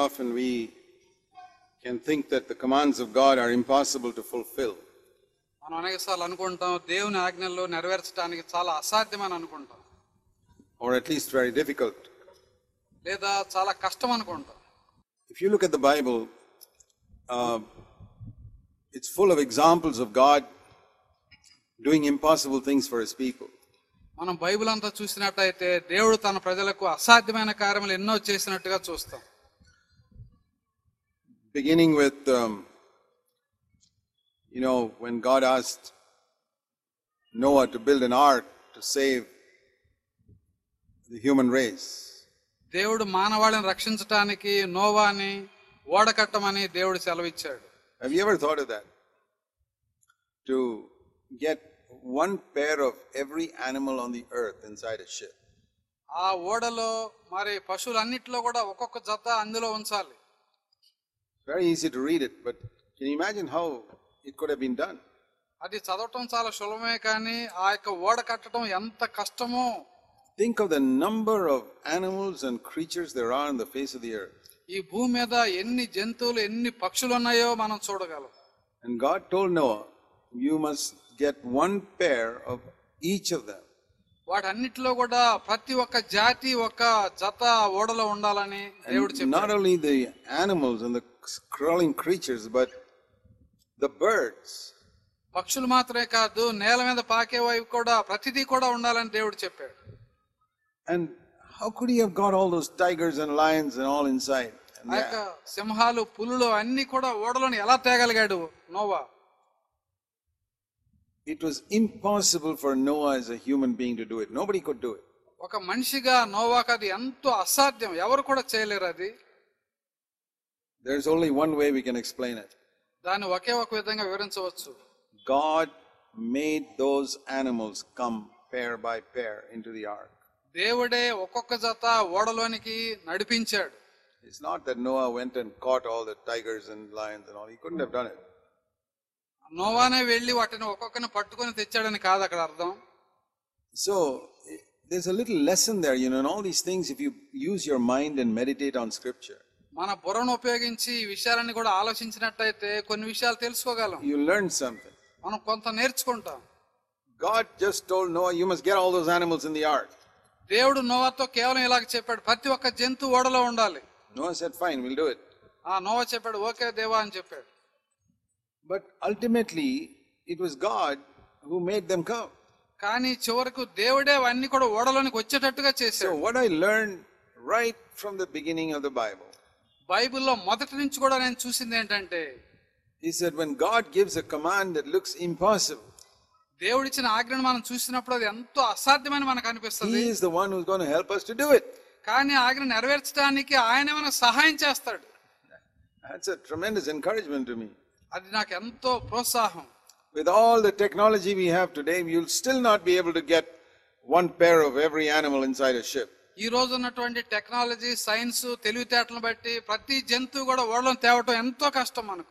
often we can think that the commands of God are impossible to fulfill. మనం అనేకసార్లు అనుకుంటాం దేవుని ఆజ్ఞలు నెరవేర్చడానికి చాలా అసాధ్యమని అనుకుంటాం. Or at least very difficult. లేదా చాలా కష్టం అనుకుంటాం. If you look at the Bible, it's full of examples of God doing impossible things for His people. మనం బైబిల్ అంతా చూసినట్టయితే దేవుడు తన ప్రజలకు అసాధ్యమైన కార్యములు ఎన్నో చేసినట్టుగా చూస్తాం. Beginning with, when God asked Noah to build an ark to save the human race. దేవుడు మానవాళిని రక్షించడానికి నోవాని ఓడ కట్టమని దేవుడు సెలవిచ్చాడు. Have you ever thought of that? To get one pair of every animal on the earth inside a ship. ఆ ఓడలో మరి పశువులన్నిటిలో కూడా ఒక్కొక్క జత అందులో ఉంచాలి. Very easy to read it, but can you imagine how it could have been done? అది చదవటం చాలా సులభమే, కానీ ఆ యొక్క ఓడ కట్టడం ఎంత కష్టమో. Think of the number of animals and creatures there are on the face of the earth. ఈ భూమి మీద ఎన్ని జంతువులు ఎన్ని పక్షులు ఉన్నాయో మనం చూడగలం. And God told Noah, you must get one pair of each of them. వాటన్నిటిలో కూడా ప్రతి ఒక్క జాతి ఒక జత ఓడలో ఉండాలని దేవుడు చెప్పాడు. Not only the animals and the crawling creatures, but the birds. పక్షులు మాత్రమే కాదు, నేల మీద పాకేవి కూడా ప్రతిదీ కూడా ఉండాలని దేవుడు చెప్పాడు. And how could he have got all those tigers and lions and all inside? ఆ యొక్క సింహాలు పులులు అన్ని కూడా ఓడలోని ఎలా తేగలిగాడు Noah? It was impossible for Noah as a human being to do it. Nobody could do it. ఒక మనిషిగా నోవాకు అది ఎంతో అసాధ్యం, ఎవరు కూడా చేయలేరు అది. There's only one way we can explain it. దాన్ని ఒకే ఒక విధంగా వివరించవచ్చు. God made those animals come pair by pair into the ark. దేవుడే ఒక్కొక్క జత ఓడలోనికి నడిపించాడు. It's not that Noah went and caught all the tigers and lions and all. He couldn't have done it. నోవానే వెళ్ళి వాటిని ఒక్కొక్కని పట్టుకొని తెచ్చాడని కాదు అక్కడ అర్థం. So there's a little lesson there, in all these things, if you use your mind and meditate on scripture. మన బుర్రను ఉపయోగించి ఈ విషయాలన్నీ కూడా ఆలోచించినట్టయితే కొన్ని విషయాలు తెలుసుకోగలం. You learn something. మనం కొంత నేర్చుకుంటాం. God just told Noah, you must get all those animals in the ark. దేవుడు నోవాతో కేవలం ఇలాగ చెప్పాడు, ప్రతి ఒక్క జంతువు ఓడలో ఉండాలి. Noah said, fine, we'll do it. Noah చెప్పాడు, ఓకే దేవా అని చెప్పాడు. But ultimately, it was God who made them come. కానీ చివరకు దేవుడే అవన్నీ కూడా ఓడలోనికి వచ్చేటట్టుగా చేశాడు. So what I learned right from the beginning of the Bible, బైబిల్లో మొదటి నుంచి కూడా నేను చూసింది ఏంటంటే, is that when God gives a command that looks impossible, దేవుడిచ్చిన ఆజ్ఞను మనం చూసినప్పుడు అది ఎంతో అసాధ్యమని మనకు అనిపిస్తుంది. He is the one who's going to help us to do it. కానీ ఆజ్ఞ నెరవేర్చడానికి ఆయనే మనకు సహాయం చేస్తాడు. That's a tremendous encouragement to me. అది నాకు ఎంతో ప్రోత్సాహం. With all the technology we have today, you'll still not be able to get one pair of every animal inside a ship. ఈ రోజు ఉన్నటువంటి టెక్నాలజీ, సైన్స్, తెలివితేటలను బట్టి ప్రతి జంతువు కూడా ఓడలను తేవటం ఎంతో కష్టం మనకు.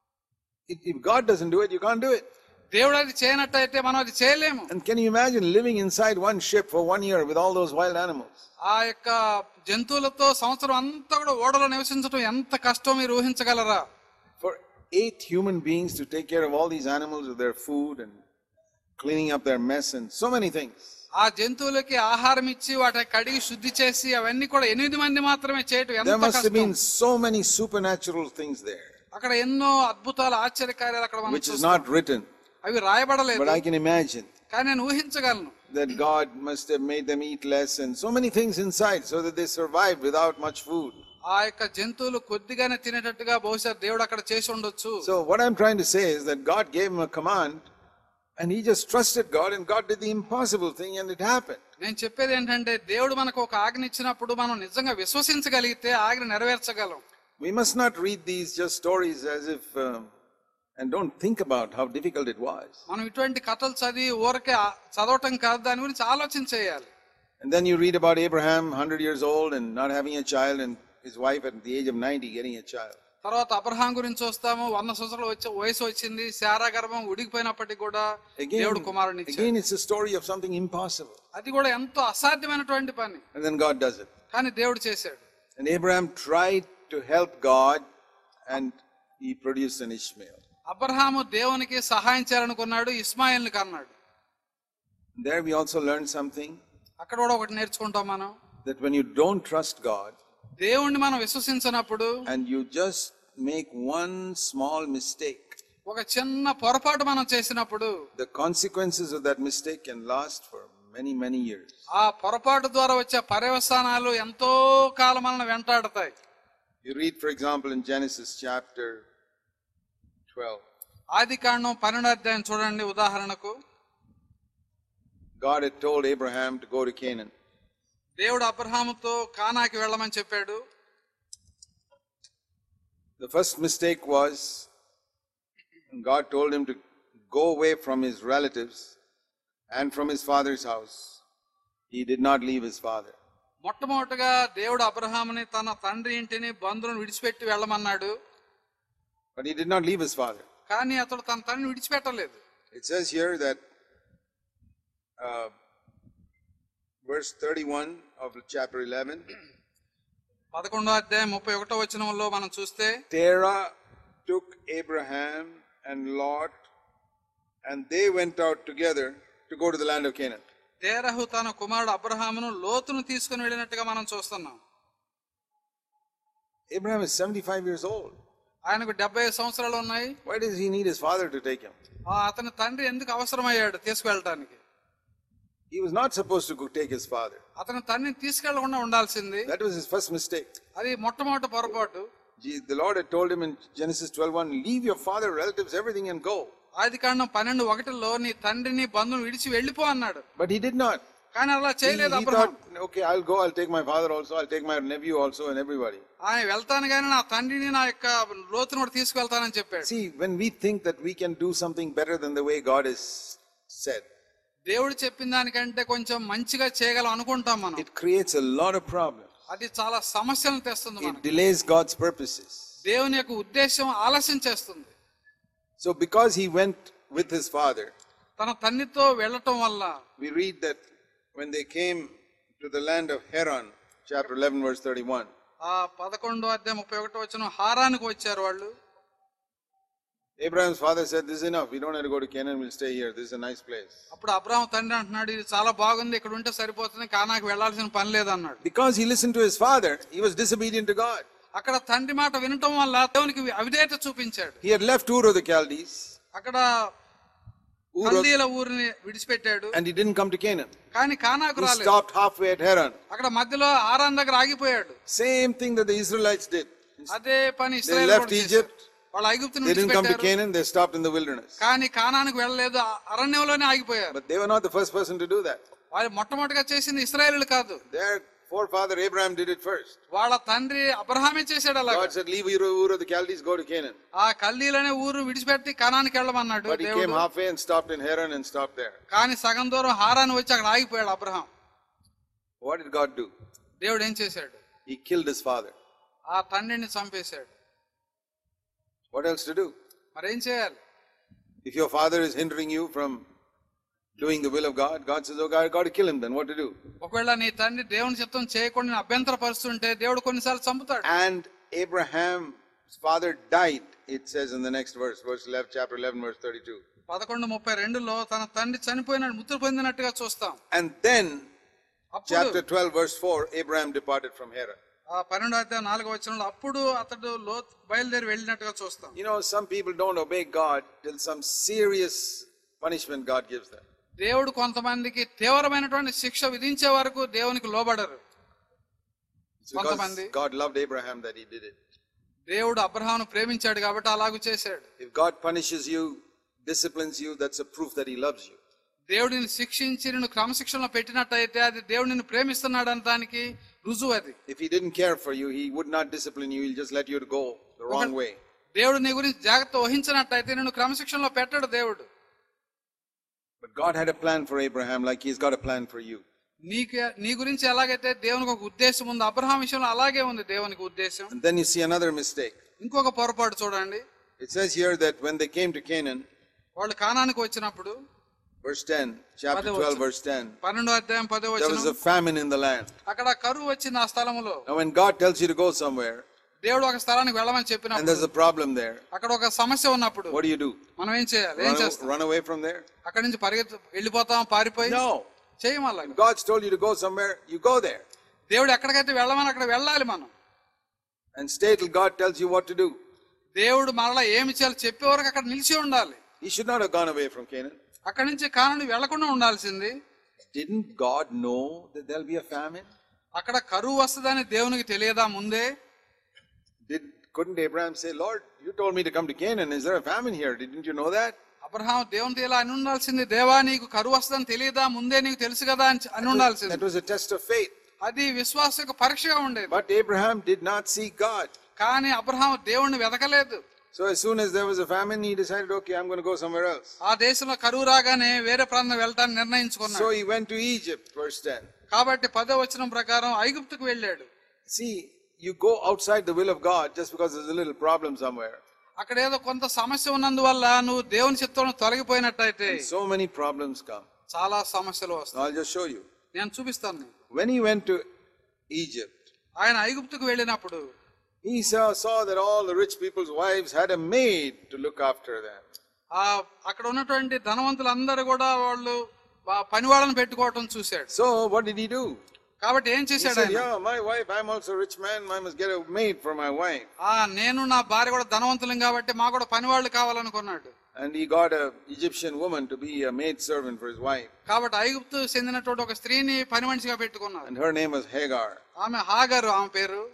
If God doesn't do it, you can't do it. దేవుడు అది చేయనట్టయితే మనం అది చేయలేము. And can you imagine living inside one ship for 1 year with all those wild animals? ఆ యొక్క జంతువులతో సంవత్సరం అంతా కూడా ఓడలో నివసించడం ఎంత కష్టం మీరు ఊహించగలరా? For 8 human beings to take care of all these animals with their food and cleaning up their mess and so many things. ఆ జంతువులకి ఆహారం ఇచ్చి వాటిని కడిగి శుద్ధి చేసి అవన్నీ కూడా 8 మంది మాత్రమే చేయటం ఎంత There must have కష్టం. been so many supernatural things there, అక్కడ ఎన్నో అద్భుతాలు, ఆశ్చర్యకార్యాలు అక్కడ మనం which is చూస్తాం. not written. అవి రాయబడలేదు, But I can imagine కానీ నేను ఊహించగలను that God must have made them eat less and so many things inside so that they survived without much food. ఆ యొక్క జంతువులు కొద్దిగానే తినేటట్టుగా బహుశా దేవుడు అక్కడ చేసి ఉండొచ్చు. So what I'm trying to say is that God gave him a command and he just trusted God and God did the impossible thing and it happened. నేను చెప్పేది ఏంటంటే, దేవుడు మనకు ఒక ఆజ్ఞ ఇచ్చినప్పుడు మనం నిజంగా విశ్వసించగలిగితే ఆజ్ఞ నెరవేర్చగలం. We must not read these just stories as if and don't think about how difficult it was. మనం ఇటువంటి కథలు చదివి ఊరకే చదవటం కాదు, దాని గురించి ఆలోచన చేయాలి. And then you read about Abraham 100 years old and not having a child and his wife at the age of 90 getting a child. తర్వాత అబ్రహాం గురించి చూస్తాము, 100 సంవత్సరాల వయసు వచ్చింది, శారా గర్భం ఉడికిపోయినప్పటికీ కూడా దేవుడు కుమారుని ఇచ్చాడు. Again it's a story of something impossible. అది కూడా ఎంతో అసాధ్యమైనటువంటి పని, And then God does it. కానీ దేవుడు చేశాడు. And Abraham tried to help God, and he produced an Ishmael. Abraham దేవునికి సహాయం చేయాలనుకున్నాడు, ఇస్మాయిల్ని కన్నాడు. There we also learn something, అక్కడ కూడా ఒకటి నేర్చుకుంటాం మనం, that when you don't trust God దేవుణ్ణి మనం విశ్వసించినప్పుడు and you just make one small mistake, ఒక చిన్న పొరపాటు మనం చేసినప్పుడు the consequences of that mistake can last for many years. ఆ పొరపాటు ద్వారా వచ్చే పర్యవసానాలు ఎంతో కాలం మనల్ని వెంటాడతాయి. You read, for example, in Genesis chapter 12. ఆదికాండం 12వ అధ్యాయం చూడండి. ఉదాహరణకు God had told Abraham to go to Canaan. దేవుడు అబ్రహాముతో కానాకి వెళ్ళమని చెప్పాడు. The first mistake was God told him to go away from his relatives and from his father's house. He did not leave his father. మొట్టమొదటిగా దేవుడు అబ్రహాముని తన తండ్రి ఇంటిని బంధువులను విడిచిపెట్టి వెళ్ళమన్నాడు. But he did not leave his father. కానీ అతడు తన తండ్రిని విడిచిపెట్టలేదు. It says here that verse 31 of chapter 11. 11వ అధ్యాయం 31వ వచనంలో మనం చూస్తే, Terah took Abraham and Lot, and they went out together to go to the land of Canaan. తేరహు తన కుమారుడు అబ్రహామును లోతును తీసుకుని వెళ్ళినట్టుగా మనం చూస్తున్నాం. Abraham is 75 years old. ఆయనకు 75 సంవత్సరాలు ఉన్నాయి. Why does he need his father to take him? అతని తండ్రి ఎందుకు అవసరమయ్యాడు తీసుకువెళ్ళటానికి? He was not supposed to go take his father. అతని తండ్రిని తీసుకెళ్లకుండా ఉండాల్సింది. That was his first mistake. అది మొట్టమొదటి పొరపాటు. The Lord had told him in Genesis 12:1, leave your father, relatives, everything and go. ఆదికాండం 12:1లో నీ తండ్రిని బంధువుని విడిచి వెళ్ళిపో అన్నాడు. But he did not. కానీ అలా చేయలేదు He Abraham. thought, okay, I'll go, I'll take my father also, I'll take my nephew also and everybody. ఆయన వెళ్తాను గానీ నా తండ్రిని నా యొక్క లోతును కూడా తీసుకెళ్తానని చెప్పాడు. See, when we think that we can do something better than the way God has said, దేవుడు చెప్పిన దానికంటే కొంచెం మంచిగా చేయగలం అనుకుంటాం మనం. it creates a lot of problems. అది చాలా సమస్యలను తెస్తుంది It మనకి. delays God's purposes. దేవుని యొక్క ఉద్దేశం ఆలస్యం చేస్తుంది. So because he went with his father, తన తండ్రితో వెళ్ళటం వల్ల we read that when they came to the land of Haran, chapter 11 verse 31. 11వ అధ్యాయం 31వ వచనం, హారానికి వచ్చారు వాళ్ళు. Abraham's father said, this is enough, we don't have to go to Canaan, we'll stay here, this is a nice place. అప్పుడు అబ్రహాము తండ్రి అంటున్నాడు, ఇది చాలా బాగుంది, ఇక్కడ ఉంటే సరిపోతుంది, కానాకి వెళ్ళాల్సిన పని లేదన్నాడు. Because he listened to his father, he was disobedient to God. అక్కడ తండ్రి మాట వినటం వల్ల దేవునికి అవిధేయత చూపించాడు. He had left Ur of the Chaldees, అక్కడ కల్దీల ఊరిని విడిచిపెట్టాడు. and he didn't come to Canaan. కానీ కానాకు He రాలేదు. stopped halfway at Haran. అక్కడ మధ్యలో హారాన్ దగ్గర ఆగిపోయాడు. Same thing that the Israelites did. అదే పని They ఇశ్రాయేలు left Egypt, వాళ్ళు ఐగుప్తును they didn't come to విడిచిపెట్టారు. Canaan, they stopped in the wilderness. కానీ కానానికి వెళ్ళలేదు, అరణ్యంలోనే ఆగిపోయారు. But they were not the first person to do that. వాళ్ళు మొట్టమొదటిగా చేసింది ఇశ్రాయేలు కాదు. Their forefather Abraham did it first. వాళ్ళ తండ్రి అబ్రహామే చేశాడు అలా. God said, leave Ur of the Chaldees, go to Canaan. ఆ కల్దీలనే ఊరు విడిచిపెట్టి కానానికి వెళ్ళమన్నాడు But he came దేవుడు. halfway and stopped in Haran and stopped there. కానీ సగం దూరం హారాన్ని వచ్చి అక్కడ ఆగిపోయాడు Abraham. What did God do? దేవుడు ఏం చేశాడు? He killed his father. ఆ తండ్రిని చంపేశాడు. What else to do? మరేం చేయాలి? If your father is hindering you from doing the will of God, God says, oh God, I got to kill him, then what to do? ఒకవేళ నీ తండ్రి దేవుని చిత్తం చేయకుండా అభ్యంతరపరుస్తుంటే దేవుడు కొన్నిసార్లు చంపుతాడు. And Abraham's father died, it says in the next verse, verse 11, chapter 11, verse 32. 11:32లో తన తండ్రి చనిపోయినాడు, మృతి పొందినట్టుగా చూస్తాం. And then, అప్పుడు chapter 12, verse 4, Abraham departed from Haran. 12వ అధ్యాయం 4వ వచనంలో అప్పుడు అతడు బయలుదేరి వెళ్ళినట్టుగా చూస్తాం. You know, some people don't obey God till some serious punishment God gives them. దేవుడు కొంతమందికి తీవ్రమైనటువంటి శిక్ష విధించే వరకు దేవునికి లోబడరు. It's because God loved Abraham that he did it. దేవుడు అబ్రహామును ప్రేమించాడు కాబట్టి అలాగూ చేశాడు. If God punishes you, disciplines you, that's a proof that he loves you. దేవుడు నిన్ను శిక్షించి నిన్ను క్రమశిక్షణలో పెట్టినట్టయితే అది దేవుడు నిన్ను ప్రేమిస్తున్నాడు అనడానికి రుజువు అది. If he didn't care for you, he would not discipline you, he'll just let you go the wrong way. దేవుడు నీ గురించి జాగ్రత్త వహించినట్టయితే నిన్ను క్రమశిక్షణలో పెట్టాడు దేవుడు. But God had a plan for Abraham like he's got a plan for you. నీ గురించి ఎలాగైతే దేవునికి ఒక ఉద్దేశం ఉంది, అబ్రహాం విషయంలో అలాగే ఉంది దేవునికి ఉద్దేశం. And then you see another mistake. ఇంకొక పొరపాటు చూడండి. It says here that when they came to Canaan, వాళ్ళు కానానికి వచ్చినప్పుడు, verse 10, chapter 12, verse 10, 12వ అధ్యాయం 10వ there was వచనం, a famine in the land. అక్కడ కరువు వచ్చింది ఆ స్థలములో. Now when God tells you to go somewhere, దేవుడు ఒక స్థలానికి వెళ్ళమని and చెప్పినప్పుడు there's a problem there. అక్కడ ఒక సమస్య ఉన్నప్పుడు What do? మనం ఏం చేయాలి? ఏం చేస్తాం? Run away from there? అక్కడి నుంచి వెళ్ళిపోతాం, పారిపోయి? No. చేయము అలా. God's told you to go somewhere, you go there. దేవుడు ఎక్కడికైతే వెళ్ళమని అక్కడ వెళ్ళాలి మనం. And stay till God tells you what to do. దేవుడు మరలా ఏమి చేయాలో చెప్పే వరకు అక్కడ నిలిచి ఉండాలి. He should not have gone away from Canaan. అక్కడి నుంచి కానాను వెళ్లకుండా ఉండాల్సింది. Didn't God know that there'll be a famine? అక్కడ కరువు వస్తదని దేవునికి తెలియదా ముందే? Couldn't Abraham say, Lord, you told me to come to Canaan. Is there a famine here? Didn't you know that? Abraham దేవునితో ఇలా అని ఉండాల్సింది, దేవా నీకు కరువు వస్తదని తెలియదా, ముందే నీకు తెలుసు కదా అని ఉండాల్సింది. That was a test of faith. అది విశ్వాస యొక్క పరీక్షగా ఉండేది. But Abraham did not seek God. కానీ అబ్రహాము దేవుణ్ణి వెతకలేదు. So as soon as there was a famine, he decided, okay, I'm going to go somewhere else. ఆ దేశంలో కరువు రాగానే వేరే ప్రాంతం వెళ్ళటానికి నిర్ణయించుకున్నాడు. So he went to Egypt, verse 10. కాబట్టి 10వ వచనం ప్రకారం ఐగుప్తుకు వెళ్ళాడు. See, you go outside the will of God just because there's a little problem somewhere. అక్కడ ఏదో కొంత సమస్య ఉన్నందువల్ల నువ్వు దేవుని చిత్తంలో తొలగిపోయినట్టయితే So many problems come. చాలా సమస్యలు వస్తాయి. I'll just show you. నేను చూపిస్తాను. When he went to Egypt, ఆయన ఐగుప్తుకు వెళ్ళినప్పుడు he saw that all the rich people's wives had a maid to look after them. అక్కడ ఉన్నటువంటి ధనవంతులందరూ కూడా వాళ్ళు పనివాళ్ళని పెట్టుకోవటం చూశాడు. So what did he do? కాబట్టి ఏం చేశాడు? He said, yeah, my wife, I'm also a rich man, I must get a maid for my wife. నేను నా భార్య కూడా ధనవంతులం కాబట్టి మాకు కూడా పనివాళ్ళు కావాలనుకున్నాడు. And he got a Egyptian woman to be a maid servant for his wife. కాబట్టి ఐగుప్తు చెందినటువంటి ఒక స్త్రీని పని మనిషిగా పెట్టుకున్నాడు. And her name was Hagar. ఆమె హాగరు ఆమె పేరు.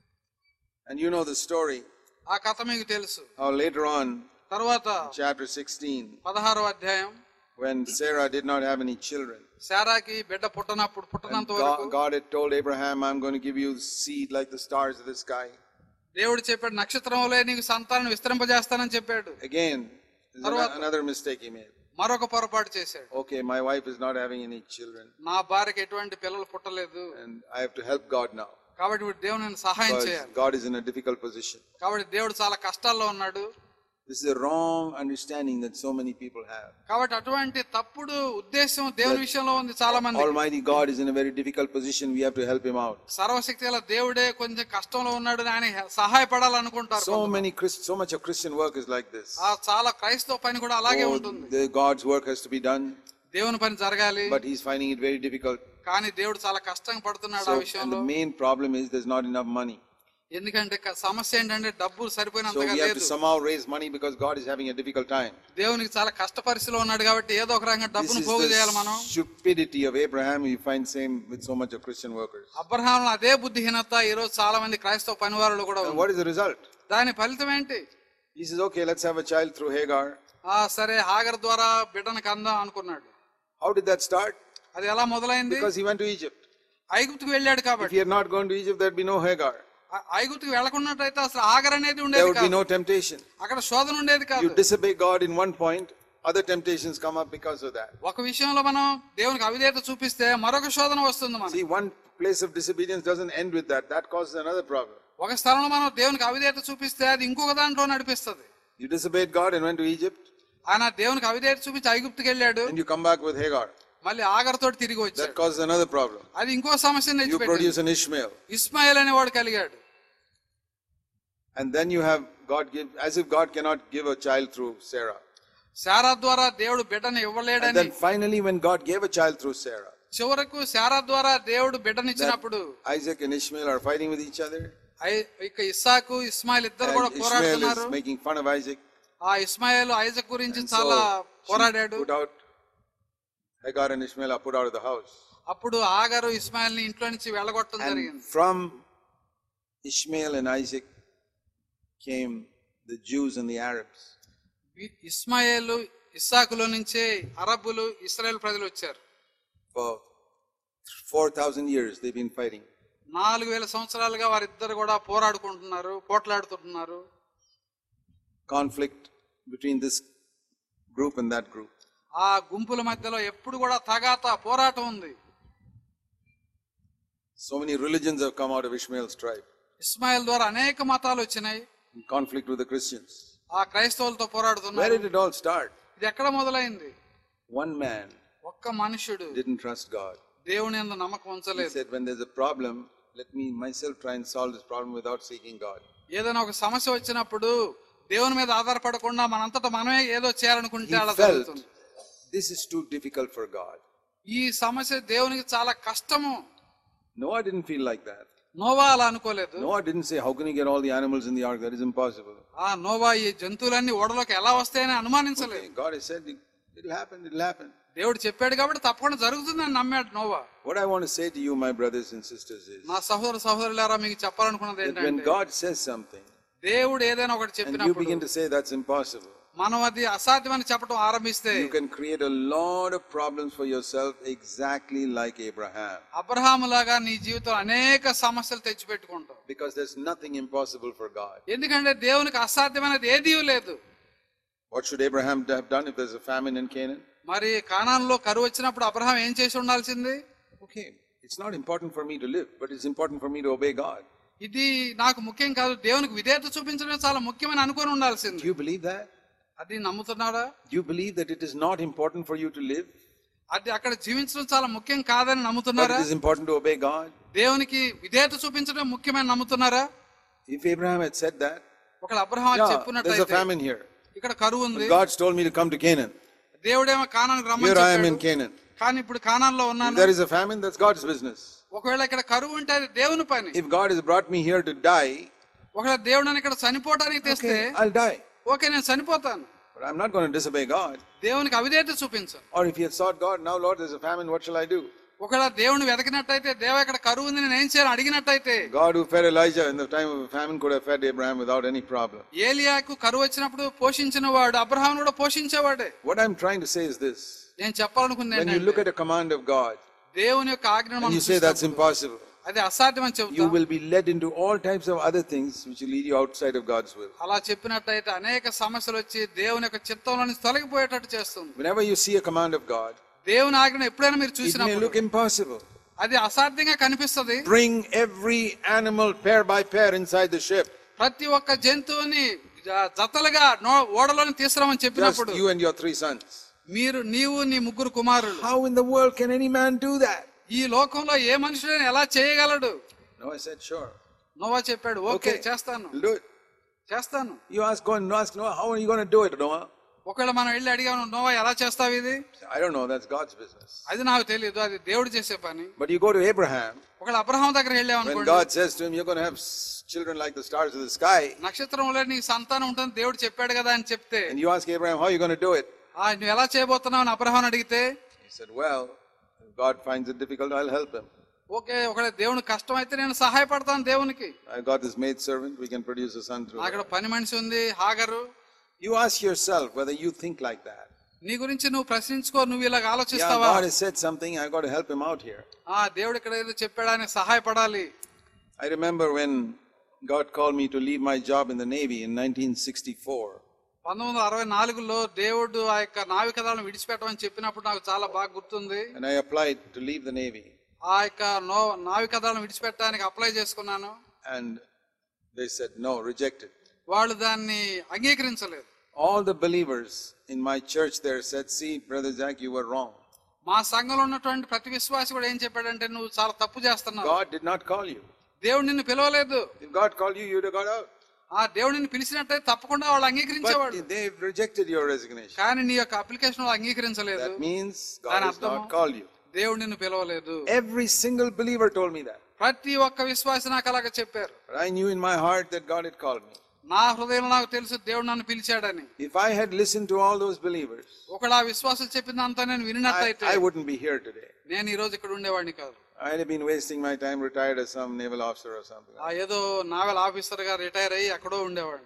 And you know the story. ఆ కథ మీకు తెలుసు. How later on, తర్వాత chapter 16, 16వ అధ్యాయం, when Sarah did not have any children, శారాకి బిడ్డ పుట్టనంత వరకు God had told Abraham, I'm going to give you seed like the stars of the sky. దేవుడు చెప్పాడు, నక్షత్రంలో నీకు సంతానం విస్తరింపజేస్తానని చెప్పాడు. Again, another mistake he made. మరొక పొరపాటు చేశాడు. Okay, my wife is not having any children. నా భార్యకి ఎటువంటి పిల్లలు పుట్టలేదు. And I have to help God now. కాబట్టి ఇప్పుడు దేవునికి సహాయం చేయాలి. God is in a difficult position. కాబట్టి దేవుడు చాలా కష్టాల్లో ఉన్నాడు. This is a wrong understanding that so many people have. కాబట్టి అటువంటి తప్పుడు ఉద్దేశం దేవుని విషయంలో ఉంది చాలా మంది. Almighty God is in a very difficult position, we have to help him out. సర్వశక్తిగల దేవుడే కొంచెం కష్టంలో ఉన్నాడు, ఆయన సహాయపడాలనుకుంటారు. So much of Christian work is like this. చాలా క్రైస్తవ పని కూడా అలాగే ఉంటుంది. God's work has to be done. దేవుని పని జరగాలి. But he's finding it very difficult. కానీ దేవుడు చాలా కష్టంగా పడుతున్నాడు ఆ విషయంలో. And the main problem is there's not enough money. ఎందుకంటే సమస్య ఏంటంటే డబ్బు సరిపోయినంతగా లేదు. So we have to somehow raise money because God is having a difficult time. దేవునికి చాలా కష్ట పరిస్థితిలో ఉన్నాడు కాబట్టి ఏదో ఒక రకంగా డబ్బును పోగు చేయాలి మనం. This is the stupidity of Abraham, you find same with so much of Christian workers. అబ్రహాములో అదే బుద్ధిహీనత ఈ రోజు చాలా మంది క్రైస్తవ పనివారులు కూడా ఉంది. What is the result? దాని ఫలితం ఏంటి? He says, okay, let's have a child through Hagar. సరే హాగర్ ద్వారా బిడ్డను కందాం అనుకున్నాడు. How did that start? అది ఎలా మొదలైంది? Because he went to Egypt. ఐగుప్తుకు వెళ్ళాడు కాబట్టి. If he had not gone to Egypt, there'd be no Hagar. ఐగుప్తుకు వెళ్ళకున్నట్లయితే అసలు హాగర్ అనేది ఉండేది కాదు. There would be no temptation. అక్కడ శోధన ఉండేది కాదు. You disobey God in one point, other temptations come up because of that. ఒక విషయంలో మనం దేవునికి అవిధేయత చూపిస్తే మరొక శోధన వస్తుంది మనకి. See, one place of disobedience doesn't end with that. That causes another problem. ఒక స్థలంలో మనం దేవునికి అవిధేయత చూపిస్తే అది ఇంకొక దాంట్లో నడిపిస్తుంది. You disobeyed God and went to Egypt. ఆయన దేవునికి అవిధేయత చూపించి ఐగుప్తుకు వెళ్ళాడు. And you come back with Hagar. మళ్ళీ హాగర్ తోటి తిరిగి వచ్చాడు. That causes another problem. అది ఇంకో సమస్యను తెచ్చిపెట్టింది. You produce an Ishmael. Ismail అనేవాడు కలిగాడు. And then you have God give, as if God cannot give a child through Sarah. Sarah ద్వారా దేవుడు బిడ్డను ఇవ్వలేడని. And then finally when God gave a child through Sarah. చివరకు శారా ద్వారా దేవుడు బిడ్డనిచ్చినప్పుడు Isaac and Ishmael are fighting with each other. ఇక ఇస్సాకు ఇస్మాయిల్ ఇద్దరు కూడా పోరాడుతున్నారు. Ishmael is making fun of Isaac. ఆ ఇస్మాయిల్ ఐజాక్ గురించి చాలా పోరాడాడు. Put out Hagar and Ishmael are put out of the house. అప్పుడు హాగరు ఇస్మాయిల్ ని ఇంట్లో నుంచి వెళ్ళగొట్టడం జరిగింది. From Ishmael and Isaac came the Jews and the Arabs. Ismail ఇస్సాకులో నుంచే అరబ్బులు ఇశ్రాయేలు ప్రజలు వచ్చారు. For 4,000 years they've been fighting. 4000 సంవత్సరాలుగా వారిద్దరు కూడా పోట్లాడుతుంటున్నారు. Conflict between this group and that group. ఆ గుంపుల మధ్యలో ఎప్పుడు కూడా పోరాటం ఉంది. So many religions have come out of Ishmael's tribe. Ismail ద్వారా అనేక మతాలు వచ్చినాయి. Conflict with the Christians. ఆ క్రైస్తవులతో పోరాడుతున్నారు. Where did it all start? ఇది ఎక్కడ మొదలైంది? One man ఒక్క మనుషుడు didn't trust God. దేవుని యందు నమ్మకం ఉంచలేదు. He said, when there's a problem, let me myself try and solve this problem without seeking God. ఏదైనా ఒక సమస్య వచ్చినప్పుడు దేవుని మీద ఆధారపడకుండా మనంతటా మనమే ఏదో చేయాలనుకుంటే he అలా felt జరుగుతుంది. this is too difficult for God. ఈ సమస్య దేవునికి చాలా కష్టము. Noah didn't feel like that. Noah అలా అనుకోలేదు. Noah didn't say, how can you get all the animals in the ark? That is impossible. Noah ఈ జంతువులన్నీ ఓడలోకి ఎలా వస్తాయని అనుమానించలేదు. Okay, God has said it'll happen. దేవుడు చెప్పాడు కాబట్టి తప్పకుండా జరుగుతుందని నమ్మాడు Noah. What I want to say to you, my brothers and sisters, is నా సహోదర సహోదరులారా మీకు చెప్పాలనుకున్నది that when ఏంటంటే God says something దేవుడు ఏదైనా ఒకటి and you చెప్పినప్పుడు begin to say that's impossible, మనం అది అసాధ్యమని చెప్పడం ఆరంభిస్తే you can create a lot of problems for yourself, exactly like Abraham. Abraham లాగా నీ జీవితంలో అనేక సమస్యలు తెచ్చిపెట్టుకుంటావు. Because there's nothing impossible for God. ఎందుకంటే దేవునికి అసాధ్యమైనది ఏదీ లేదు. What should Abraham have done if there's a famine in Canaan? మరి కానానులో కరువు వచ్చినప్పుడు అబ్రహాం ఏం చేసి ఉండాల్సింది? Okay, it's not important for me to live, but it's important for me to obey God. ఇది నాకు ముఖ్యం కాదు, దేవునికి విధేయత చూపించడం చాలా ముఖ్యమని అనుకొని ఉండాల్సింది. Do you believe that? అది నమ్ముతున్నారా? Do you believe that it is not important for you to live, అది అక్కడ జీవించడం చాలా ముఖ్యం కాదని but నమ్ముతున్నారా? it is important to obey God? దేవునికి విధేయత చూపించడం ముఖ్యమని నమ్ముతున్నారా? If Abraham had said that, ఒకవేళ అబ్రహాం yeah, there's a చెప్పున్నట్లయితే famine here. ఇక్కడ కరువు ఉంది, God's told me to come to Canaan. దేవుడేమో కానానికి రమ్మని Here I am in చెప్పాడు, Canaan. కానీ ఇప్పుడు కానాన్లో If ఉన్నాను. there is a famine, that's God's business. ఒకవేళ ఇక్కడ కరువు ఉంటే అది దేవుని పని. If God has brought me here to die, ఒకవేళ దేవుడు నన్ను ఇక్కడ చనిపోవడానికి తెస్తే okay, I'll die. ఓకే నేను చనిపోతాను, But I'm not going to disobey God. దేవునికి అవిధేయత చూపించను. Or if he had sought God, now Lord, there's a famine, what shall I do? ఒకవేళ దేవుని వెతకినట్టయితే, దేవా ఇక్కడ కరువు ఉంది నేను ఏం చేయాలి అడిగినట్టయితే, God who fed Elijah in the time of famine could have fed Abraham without any problem. ఏలియాకు కరువు వచ్చినప్పుడు పోషించిన వాడు అబ్రహామును కూడా పోషించేవాడే. What I'm trying to say is this. నేను చెప్పాలనుకుంది When you look ఏంటంటే at a command of God దేవుని యొక్క ఆజ్ఞను and మనం you say that's చూసినప్పుడు impossible, అది అసాధ్యం అని you చెబుతాం. will be led into all types of other things which will lead you outside of God's will. అలా చెప్పినట్టయితే అనేక సమస్యలు వచ్చి దేవుని యొక్క చిత్తంలో నుంచి తొలగిపోయేటట్టు చేస్తుంది. Whenever you see a command of God, దేవుని ఆజ్ఞను ఎప్పుడైనా మీరు it may చూసినప్పుడు look impossible. అది అసాధ్యంగా కనిపిస్తది. Bring every animal pair by pair inside the ship. ప్రతి ఒక్క జంతువుని జతలుగా ఓడలోని తీసుకురామని Just చెప్పినప్పుడు you and your 3 sons. నీవు నీ 3 కుమారులు. How in the world can any man do that? ఈ లోకంలో ఏ మనుషుడైనా ఎలా చేయగలడు? Noah said, sure. నోవా చెప్పాడు, ఓకే Okay, చేస్తాను we'll do it. చేస్తాను. You go and ask Noah, how are you going to do it, Noah? ఒకవేళ మనం వెళ్ళి అడిగాను, నోవా ఎలా చేస్తావు ఇది? I don't know, that's God's business. అది నాకు తెలియదు, అది దేవుడు చేసే పని. But you go to Abraham, ఒకవేళ అబ్రహాం దగ్గర when వెళ్ళామనుకోండి, God says to him, you're going to have children like the stars of the sky, నక్షత్రంలో నీ సంతానం ఉంటుంది దేవుడు చెప్పాడు కదా అని చెప్తే, and you ask Abraham, how are you going to do it? నువ్వు ఎలా చేయబోతున్నావు అని అబ్రహాం అడిగితే, He said, well, if God finds it difficult, I'll help him. Okay ఒకవేళ దేవునికి కష్టం అయితే నేను సహాయపడతాను దేవునికి. I've got this maid servant, we can produce a son through అక్కడ her. పని మనిషి ఉంది హాగరు. You ask yourself whether you think like that. నీ గురించి నువ్వు ప్రశ్నించుకో, నువ్వు ఇలాగ Yeah, ఆలోచిస్తావా? God has said something, I've got to help him out here. దేవుడు ఇక్కడ ఏదో చెప్పాడు ఆయన సహాయపడాలి. I remember when God called me to leave my job in the Navy in 1964. 1964లో దేవుడు ఆ యొక్క నావికాదళం విడిచిపెట్టమని చెప్పినప్పుడు నాకు చాలా బాగా గుర్తుంది. And I applied to leave the Navy. ఆ యొక్క నావికాదళం విడిచిపెట్టడానికి అప్లై చేసుకున్నాను. And they said, no, rejected. వాళ్ళు దాన్ని అంగీకరించలేదు. All the believers in my church there said, see, Brother Jack, you were wrong. మా సంఘంలో ఉన్నటువంటి ప్రతి విశ్వాసి కూడా ఏం చెప్పాడంటే, నువ్వు చాలా తప్పు చేస్తున్నావు. God did not call you. దేవుడు నిన్ను పిలవలేదు. If God called you, you would have got out. దేవుడు నిన్ను పిలిచినట్టయితే తప్పకుండా వాళ్ళు అంగీకరించేవాడు. But they rejected your resignation. కానీ నీ యొక్క అప్లికేషన్ వాళ్ళు అంగీకరించలేదు. That means God has not called you. దేవుడు నిన్ను పిలవలేదు. Every single believer told me that. ప్రతి ఒక్క విశ్వాసి నాకు అలాగ చెప్పారు. But I knew in my heart that God had called me. నా హృదయంలో నాకు తెలుసు దేవుడు నన్ను పిలిచాడని. If I had listened to all those believers, ఒకవేళ ఆ విశ్వాసులు చెప్పిందంతా నేను విన్నట్టయితే I wouldn't be here today. నేను ఈ రోజు ఇక్కడ ఉండేవాడిని కాదు. I'd have been wasting my time retired as some naval officer or something. ఏదో నావల్ ఆఫీసర్ గా రిటైర్ అయ్యి అక్కడో ఉండేవాడిని.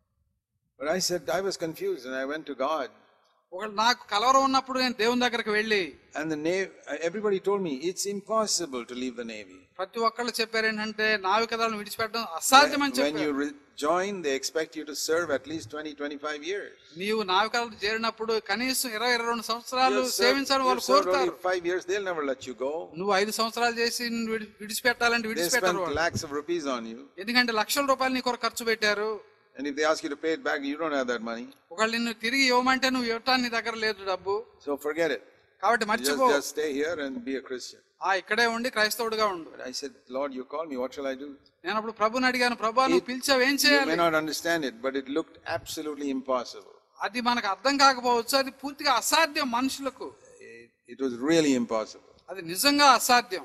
But I said, I was confused and I went to God. ఒకవేళ నాకు కలవరం ఉన్నప్పుడు నేను దేవుని దగ్గరికి వెళ్ళి, And everybody told me, it's impossible to leave the Navy. ప్రతి ఒక్కళ్ళు చెప్పారు ఏంటంటే నావికాదళం విడిచిపెట్టడం అసాధ్యం అని When you చెప్పారు. join, they expect you to serve at least 20-25 years. నీవు నావికాదళం చేరినప్పుడు కనీసం 20-22 సంవత్సరాలు You సేవించాలని serve వాళ్ళు కోరుతారు. only 5 years, they'll never let you go. నువ్వు 5 సంవత్సరాలు చేసి విడిచిపెట్టాలంటే They విడిచిపెట్టరు spent వాళ్ళు. lakhs of rupees on you. ఎందుకంటే లక్షల రూపాయలు నీ కొరకు ఖర్చు పెట్టారు. And if they ask you to pay it back, you don't have that money. ఒకళ్ళు నిన్ను తిరిగి ఇవ్వమంటే నువ్వు ఇవ్వటానికి నీ దగ్గర లేదు డబ్బు. So forget it. కాబట్టి మర్చిపో, just stay here and be a Christian. ఇక్కడే ఉండి క్రైస్తవుడిగా ఉండు. But I said, Lord, you call me, what shall I do? నేను అప్పుడు ప్రభుని అడిగాను, ప్రభు నువ్వు పిలిచావు, ఏం You చేయాలి? may not understand it, but it looked absolutely impossible. అది మనకు అర్థం కాకపోవచ్చు, అది పూర్తిగా అసాధ్యం మనుషులకు. It was really impossible. అది నిజంగా అసాధ్యం.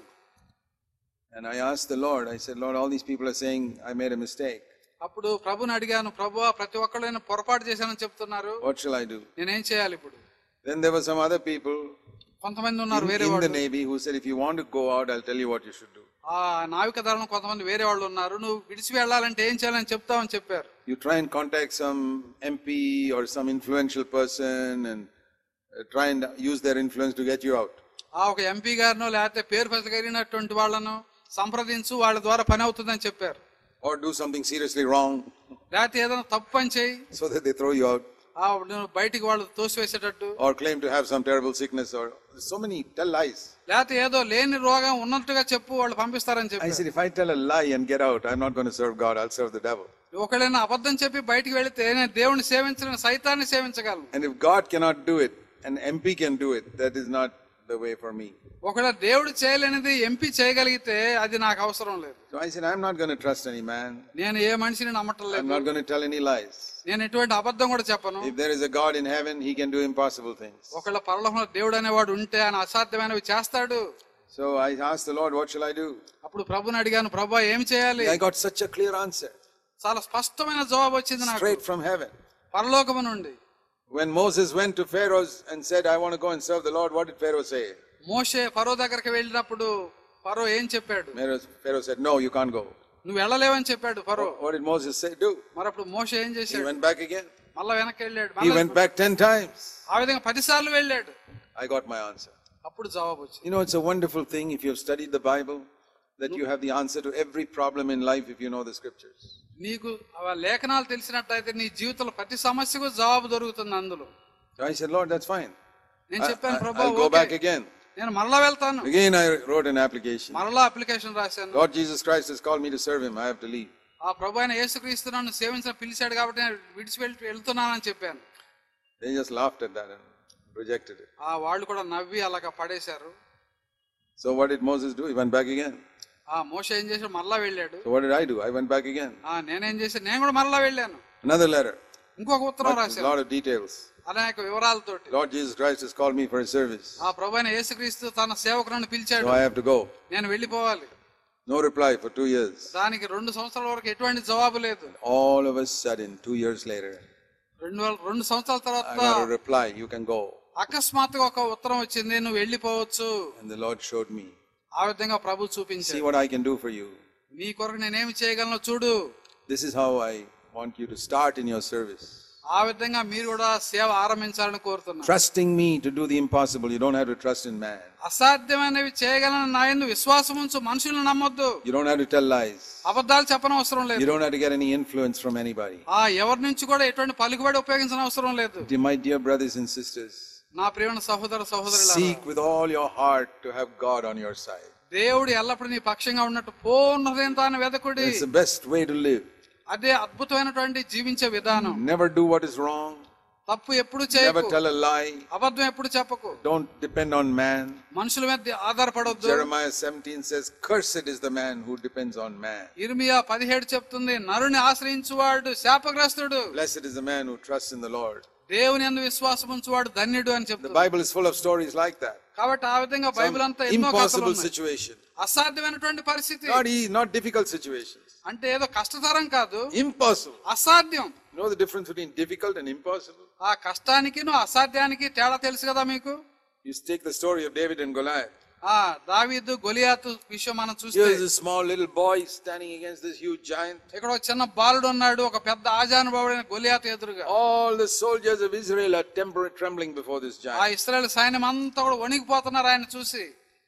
And I asked the Lord, I said, Lord, all these people are saying I made a mistake. అప్పుడు ప్రభుని అడిగాను, ప్రభువా ప్రతి ఒక్కళ్ళు నేను పొరపాటు చేశానని చెప్తున్నారు, What shall I do? నేనేం చేయాలి ఇప్పుడు? Then there were some other people కొంతమంది ఉన్నారు వేరే in the వాళ్ళు, Navy who said, if you want to go out, I'll tell you what you should do. ఆ నావికదళం కొంతమంది వేరే వాళ్ళు ఉన్నారు, నువ్వు విడిచి వెళ్ళాలంటే ఏం చేయాలని చెప్తామని చెప్పారు. You try and contact some MP or some influential person and try and use their influence to get you out. ఒక ఎంపీ గారినో లేకపోతే పేరు కలిగినటువంటి వాళ్ళను సంప్రదించు, వాళ్ళ ద్వారా పని అవుతుందని చెప్పారు. Or do something seriously wrong లేకపోతే ఏదైనా తప్పు పని చేయి, so that they throw you out. బయటికి వాళ్ళు తోసివేసేటట్టు, Or claim to have some terrible sickness, or so many tell lies. లేకపోతే ఏదో లేని రోగం ఉన్నట్టుగా చెప్పు, వాళ్ళు పంపిస్తారని I చెప్పారు. said, if I tell a lie and get out, I'm not going to serve God, I'll serve the devil. ఒకళ్ళైనా అబద్ధం చెప్పి బయటికి వెళితే నేను దేవుణ్ణి సేవించలేను, సైతాన్ని సేవించగలను. And if God cannot do it, an MP can do it, that is not the way for me. ఒకవేళ దేవుడు చేయలేనిది MP చేయగలిగితే అది నాకు అవసరం లేదు. So I said, I'm not going to trust any man. నేను ఏ మనిషిని నమ్మటం I'm లేదు, not going to tell any lies. నేను ఎటువంటి అబద్ధం కూడా చెప్పను. If there is a God in heaven, he can do impossible things. ఒకవేళ పరలోకంలో దేవుడు అనేవాడు ఉంటే ఆయన అసాధ్యమైనవి చేస్తాడు. So I asked the Lord, what shall I do? అప్పుడు ప్రభుని అడిగాను, ప్రభువా ఏం చేయాలి? I got such a clear answer, చాలా స్పష్టమైన జవాబు వచ్చింది నాకు, straight from heaven. పరలోకము నుండి. When Moses went to Pharaoh and said, I want to go and serve the Lord, what did Pharaoh say? మోషే ఫరో దగ్గరికి వెళ్ళినప్పుడు ఫరో ఏం చెప్పాడు? Pharaoh said, no, you can't go. నువ్వు వెళ్ళలేవని చెప్పాడు ఫరో. What did Moses say? Do? మరి అప్పుడు మోషే ఏం He చేశాడు? went back again. మళ్ళా వెనక్కి వెళ్ళాడు. He went back 10 times. ఆ విధంగా 10 సార్లు వెళ్ళాడు. I got my answer. అప్పుడు జవాబు వచ్చింది. You know, it's a wonderful thing if you have studied the Bible, that you have the answer to every problem in life if you know the scriptures. నీకు లేఖనాలు తెలిసినట్టయితే నీ జీవితంలో ప్రతి సమస్యకు జవాబు దొరుకుతుంది అందులో. So I said, Lord, that's fine. నేను చెప్పాను, ప్రభు I'll go back again. నేను మరలా వెళ్తాను. Again I wrote an application. మరలా అప్లికేషన్ రాశాను. Lord Jesus Christ has called me to serve him. I have to leave. ఆ ప్రభు అయిన యేసుక్రీస్తు నన్ను సేవించడం పిలిచాడు కాబట్టి నేను విడిచి వెళ్తున్నానని చెప్పాను. They just laughed at that and rejected it. వాళ్ళు కూడా నవ్వి అలాగా పడేశారు. So what did Moses do? He went back again. మోషే ఏం చేశాడు? మరలా వెళ్ళాడు. So what did I do? I went back again. నేనేం చేశాను? నేను కూడా మరలా వెళ్ళాను. Another letter. ఇంకొక ఉత్తరం A రాశాను, lot of details. అనేక వివరాలతోటి. Lord Jesus Christ has called me for his service. ప్రభు అయిన యేసుక్రీస్తు తన సేవకులను పిలిచాడు, So I have to go. నేను వెళ్ళిపోవాలి. No reply for 2 years. దానికి 2 సంవత్సరాల వరకు ఎటువంటి జవాబు లేదు. All of a sudden, 2 years later, 2 సంవత్సరాల I తర్వాత got a reply, you can go. అకస్మాత్తుగా ఒక ఉత్తరం వచ్చింది, నువ్వు వెళ్ళిపోవచ్చు. And the Lord showed me. ఆ విధంగా ప్రభు See చూపించాడు. what I can do for you. నీ కొరకు నేనేమి చేయగలను చూడు. This is how I want you to start in your service. ఆ విధంగా మీరు కూడా సేవ ఆరంభించాలని కోరుతున్నాను. Trusting me to do the impossible. You don't have to trust in man. అసాధ్యమైనవి చేయగలను నా యందు విశ్వాసం ఉంచు, మనుషులను నమ్మొద్దు. You don't have to tell lies. అబద్ధాలు చెప్పనవసరం లేదు. You don't have to get any influence from anybody. ఎవరి నుంచి కూడా ఎటువంటి పలుకుబడి ఉపయోగించిన అవసరం లేదు. My dear brothers and sisters, నా ప్రియమైన సహోదర సహోదరులారా, seek with all your heart to have God on your side. దేవుడు ఎల్లప్పుడూ నీ పక్షంగా ఉన్నట్టు పూర్ణ హృదయంతో వెదకుడి. It's the best way to live. అదే అద్భుతమైనటువంటి జీవించే విధానం. Never do what is wrong. తప్పు ఎప్పుడు చేయకు. Never tell a lie. అబద్ధం ఎప్పుడు చెప్పకు. Don't depend on man. మనుషుల మీద ఆధారపడొద్దు. Jeremiah 17 says, cursed is the man who depends on man. ఇర్మియా 17 చెప్తుంది, నరుని ఆశ్రయించువాడు శాపగ్రస్తుడు. Blessed is the man who trusts in the Lord. దేవుని యందు విశ్వాసం ఉంచువాడు ధన్యుడు అని The చెప్తుంది. Bible is full of stories like that. కాబట్టి ఆ విధంగా బైబిల్ అంతా Some ఎన్నో కథలు impossible ఉన్నాయి. situation. అసాధ్యమైనటువంటి పరిస్థితి. Not difficult situations. అంటే ఏదో కష్టతరం కాదు, Impossible. అసాధ్యం. You know the difference between difficult and impossible? ఆ కష్టానికి అసాధ్యానికి తేడా తెలుసు కదా మీకు. You take the story of David and Goliath. దావీదు గొలియాతు విషయం మనం చూస్తే, Here is a small little boy standing against this huge giant. ఇక్కడ ఒక చిన్న బాలుడు ఉన్నాడు, ఒక పెద్ద ఆజానుభావుడైన గొలియాతు ఎదురుగా. All the soldiers of Israel are trembling before this giant. ఇశ్రాయేలు సైన్యం అంతా కూడా వణికిపోతున్నారు ఆయన చూసి.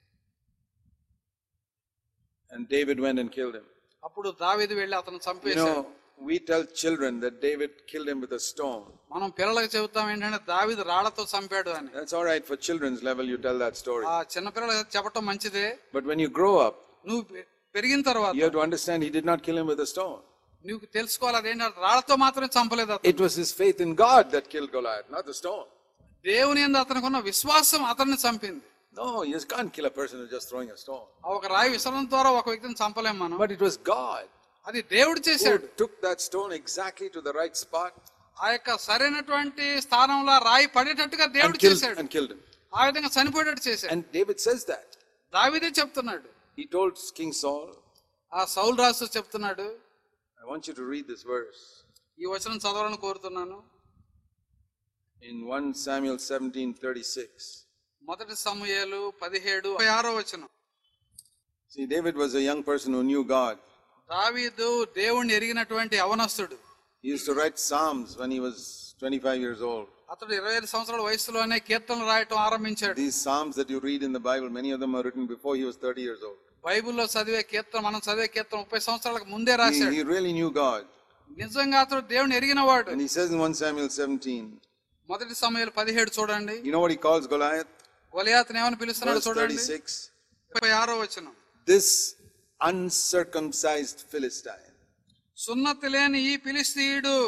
And David went and killed him. అప్పుడు దావీదు వెళ్ళి అతను You చంపేశాడు. know, we tell children that David killed him with a stone. మనం పిల్లలకు చెబుతాం ఏంటంటే దావీదు రాళ్లతో చంపాడు అని. That's all right for children's level, you tell that story. చిన్న పిల్లలకు చెప్పటం మంచిదే. But when you grow up, నువ్వు పెరిగిన తర్వాత you have to understand he did not kill him with a stone. నువ్వు తెలుసుకోవాలి అదేంటంటే రాళ్లతో మాత్రమే చంపలేదు అతను. It was his faith in God that killed Goliath, not the stone. దేవుని యందు అతనికి ఉన్న విశ్వాసం అతన్ని చంపింది. No, you just can't kill a person who's just throwing a stone. ఒక రాయి విసరడం ద్వారా ఒక వ్యక్తిని చంపలేం మనం. But it was God అది దేవుడు who చేశాడు. took that stone exactly to the right spot ఆ యొక్క సరైనటువంటి స్థానంలో రాయి పడేటట్టుగా దేవుడు చేశాడు. and killed him. ఆ విధంగా చనిపోయేటట్టు చేశాడు. And David says that. దావీదే చెప్తున్నాడు. He told King Saul, ఆ సౌలు రాజు చెప్తున్నాడు. I want you to read this verse. ఈ వచనం చదవాలని కోరుతున్నాను. In 1 Samuel 17:36. మొదటి సమూయేలు 17:6 వచనం. See, David was a young person who knew God. దావీదు దేవుణ్ణి ఎరిగినటువంటి యవనస్తుడు. He used to write psalms when he was 25 years old. అతడు 25 సంవత్సరాల వయసులోనే కీర్తనలు రాయటం ఆరంభించాడు. These psalms that you read in the Bible, many of them are written before he was 30 years old. బైబిల్లో చదివే కీర్తన మనం చదివే కీర్తన 30 సంవత్సరాలకు ముందే రాశాడు. He really knew God. నిజంగా అతడు దేవుణ్ణి ఎరిగినవాడు. And he says in 1 Samuel 17. మొదటి సమూయేలు 17 చూడండి. You know what he calls Goliath? గొలియాతుని ఏమని పిలుస్తున్నాడు చూడండి. 36. 36వ వచనం. This uncircumcised Philistine. సున్నతి లేని ఈ ఫిలిష్తీయుడు.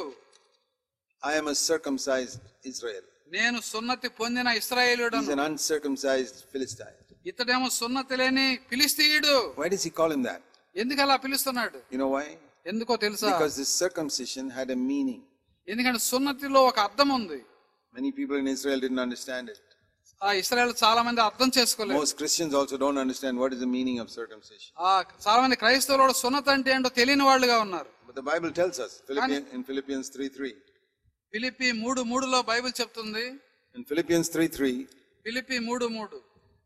I am a circumcised Israel. నేను సున్నతి పొందిన ఇశ్రాయేలుడను. He's an uncircumcised Philistine. ఇతడేమో సున్నతి లేని ఫిలిష్తీయుడు. Why does he call him that? ఎందుకు అలా పిలుస్తున్నాడు? You know why? ఎందుకో తెలుసా? Because this circumcision had a meaning. ఎందుకంటే సున్నతిలో ఒక అర్థం ఉంది. Many people in Israel didn't understand it. ఆ ఇశ్రాయేలు చాలా మంది అర్థం చేసుకోలేదు. Most Christians also don't understand what is the meaning of circumcision. చాలా మంది క్రైస్తవులు సున్నతి అంటే ఏంటో తెలియని వాళ్ళుగా ఉన్నారు. But the Bible tells us in Philippians 3:3. Philippi 3:3లో బైబిల్ చెప్తుంది. In Philippians 3:3. Philippi 3:3.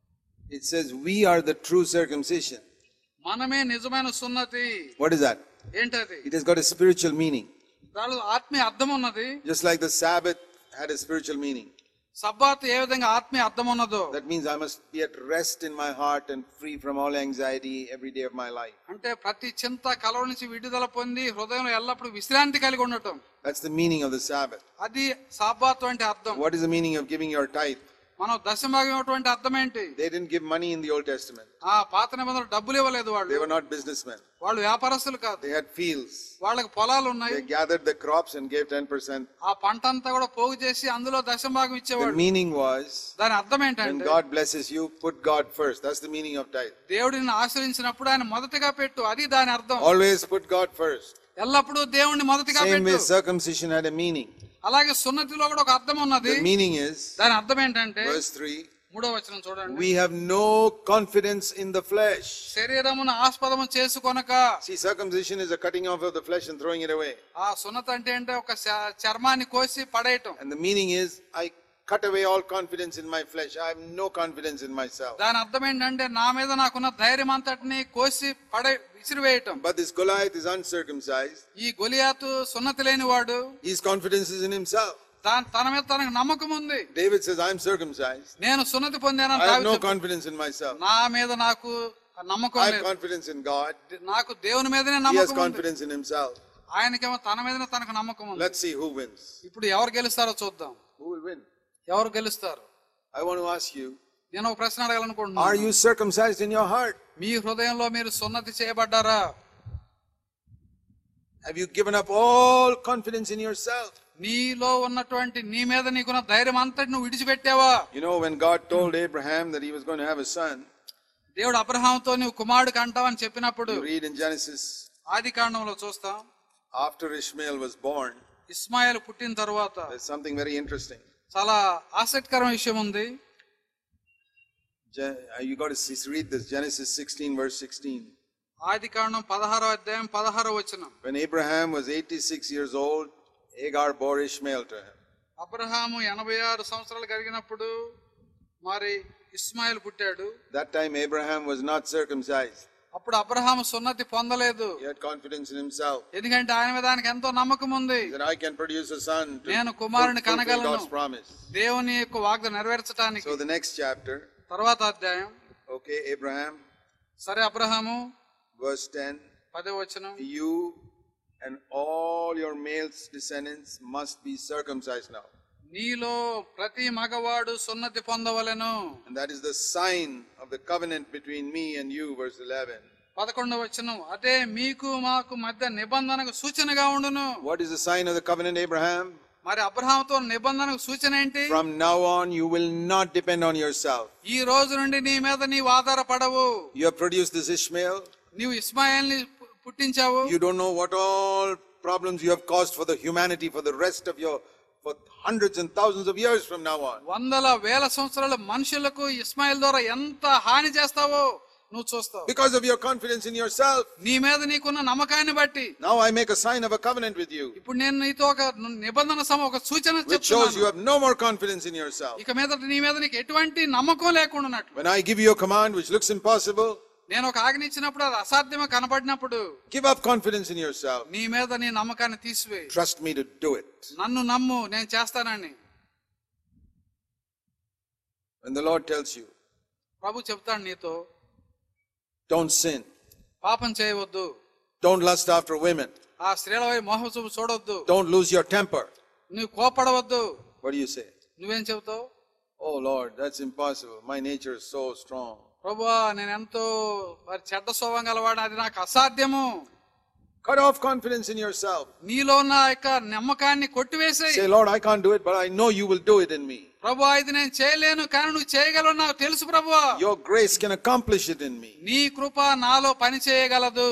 It says we are the true circumcision. మనమే నిజమైన సున్నతి. What is that? ఏంటది? It has got a spiritual meaning. దానిలో ఆత్మీయ అర్థం ఉన్నది. Just like the Sabbath had a spiritual meaning. Sabbath ఏ విధంగా ఆత్మీయ అర్థం ఉన్నదో. That means I must be at rest in my heart and free from all anxiety every day of my life. అంటే ప్రతి చింత కలవర నుంచి విడుదల పొంది హృదయంలో ఎల్లప్పుడూ విశ్రాంతి కలిగి ఉండటం. That's the meaning of the Sabbath. అది సబ్బాత్ అంటే అర్థం. What is the meaning of giving your tithe? మనం దశమభాగం ఇవ్వటువంటి అర్థం ఏంటి? They didn't give money in the Old Testament. పాత నిబంధనలో డబ్బులు ఇవ్వలేదు వాళ్ళు. They were not businessmen. వాళ్ళు వ్యాపారస్తులు కాదు. They had fields. వాళ్ళకి పొలాలు ఉన్నాయి. They gathered the crops and gave 10%. ఆ పంట అంతా కూడా పోగు చేసి అందులో దశమభాగం ఇచ్చేవాడు. The meaning was, దాని అర్థం ఏంటంటే, when God blesses you, put God first. That's the meaning of tithe. దేవుడిని ఆశ్రయించినప్పుడు ఆయన మొదటగా పెట్టు, అది దాని అర్థం. Always put God first. ఎల్లప్పుడూ దేవుణ్ణి మొదటగా పెట్టు. Same way circumcision had a meaning. అలాగే సున్నతిలో కూడా ఒక అర్థం ఉన్నది. The meaning is, దాని అర్థం ఏంటంటే, verse 3. 3వ వచనం చూడండి. We have no confidence in the flesh. శరీరమును ఆస్పదము చేసుకొనక. See, circumcision is a cutting off of the flesh and throwing it away. ఆ సున్నతి అంటే ఒక చర్మాన్ని కోసి పడేయటం. And the meaning is, I cut away all confidence in my flesh. I have no confidence in myself. దాని అర్థం ఏంటంటే, నా మీద నాకున్న ధైర్యం అంతటిని కోసి విసిరివేయటం. But this Goliath is uncircumcised. ఈ గొలియాతు సున్నతి లేనివాడు. His confidence is in himself. తన మీద తనకు నమ్మకం ఉంది. David says, I am circumcised. నేను సున్నతి పొందానని I have no confidence in myself. నా మీద నాకు నమ్మకం I have లేదు. confidence in God. నాకు దేవుని మీదనే He has నమ్మకం ఉంది. confidence in himself. ఆయనకేమో తన మీదనే తనకు నమ్మకం ఉంది. Let's see who wins. ఇప్పుడు ఎవరు గెలుస్తారో చూద్దాం. Who will win? ఎవరు గెలుస్తారు? I want to ask you, నేను ఒక ప్రశ్న అడగాలనుకుంటున్నాను. are you circumcised in your heart? మీ హృదయంలో మీరు సున్నతి చేయబడ్డారా? Have you given up all confidence in yourself? నీలో ఉన్నటువంటి నీ మీద నీకున్న ధైర్యం అంతటి నువ్వు విడిచిపెట్టావా? You know, when God told Abraham that he was going to have a son, దేవుడు అబ్రహాముతో నువ్వు కుమారుడు కంటావని చెప్పినప్పుడు, you read in Genesis, ఆదికాండంలో చూస్తాం, after Ishmael was born, Ismail పుట్టిన తరువాత there's something very interesting. చాలా ఆసక్తికరమైన విషయం ఉంది. You got to read this, Genesis 16 verse 16. ఆదికాండం 16వ అధ్యాయం 16వ వచనం. When Abraham was 86 years old, Hagar bore Ishmael to him. Abraham 86 సంవత్సరాలు కలిగినప్పుడు మరి ఇస్మాయిల్ పుట్టాడు. That time Abraham was not circumcised. అప్పుడు అబ్రహాము సున్నతి పొందలేదు. He had confidence in himself. ఎందుకంటే ఆయన మీద ఆయనకు ఎంతో నమ్మకం ఉంది. He said, I can produce a son to నేను కుమారుని fulfill కనగలను, God's promise. దేవుని యొక్క వాగ్దానం నెరవేర్చడానికి. So the next chapter, తర్వాత అధ్యాయం. okay, Abraham, సరే అబ్రహాము, verse 10, 10వ వచనం. you and all your male descendants must be circumcised now. నీలో ప్రతి మగవాడు సున్నతి పొందవలెను. And that is the sign of the covenant between me and you, verse 11. 11వ వచనం. అదే మీకు మాకు మధ్య నిబంధనకు సూచనగా ఉండును. What is the sign of the covenant, Abraham? మరి అబ్రహాముతో నిబంధనకు సూచన ఏంటి? From now on you will not depend on yourself. ఈ రోజు నుండి నీ మీద నీవు ఆధారపడవు. You have produced this Ishmael. నీవు ఇస్మాయిల్ని పుట్టించావు. You don't know what all problems you have caused for the humanity for the rest of your for hundreds and thousands of years from now on. వందల వేల సంవత్సరాల మనుషులకు ఇస్మాయిల్ ద్వారా ఎంత హాని చేస్తావో నువ్వు చూస్తావు. Because of your confidence in yourself. నీ మీద నీకున్న నమ్మకాన్ని బట్టి. Now I make a sign of a covenant with you. ఇప్పుడు నేను నీతో ఒక నిబంధన ఒక సూచన చెప్తున్నాను. Which shows you have no more confidence in yourself. ఇక మీద నీ మీద నీకు ఎటువంటి నమ్మకం లేకుండా ఉన్నట్టు. When I give you a command which looks impossible, నేను ఒక ఆజ్ఞ ఇచ్చినప్పుడు అది అసాధ్యంగా కనబడినప్పుడు, give up confidence in yourself. నీ మీద నీ నమ్మకాన్ని తీసివేయి. Trust me to do it. నన్ను నమ్ము, నేను చేస్తానని. When the Lord tells you, ప్రభు చెప్తాడు నీతో, don't sin. పాపం చేయవద్దు. Don't lust after women. ఆ స్త్రీల వైపు మోహం చూపు చూడొద్దు. Don't lose your temper. నువ్వు కోపడవద్దు. What do you say? నువ్వేం చెబుతావు? Oh Lord, that's impossible. My nature is so strong. ప్రభువా, నేను ఎంతో చెడ్డ స్వభావం గలవాడు, అది నాకు అసాధ్యము. Cut off confidence in yourself. నీలో ఉన్న యొక్క నమ్మకాన్ని కొట్టివేసేయ్. Say, Lord, I can't do it, but I know you will do it in me. ప్రభువా, ఇది నేను చేయలేను, కానీ నువ్వు చేయగలవు నాకు తెలుసు ప్రభువా. Your grace can accomplish it in me. నీ కృప నాలో పని చేయగలదు.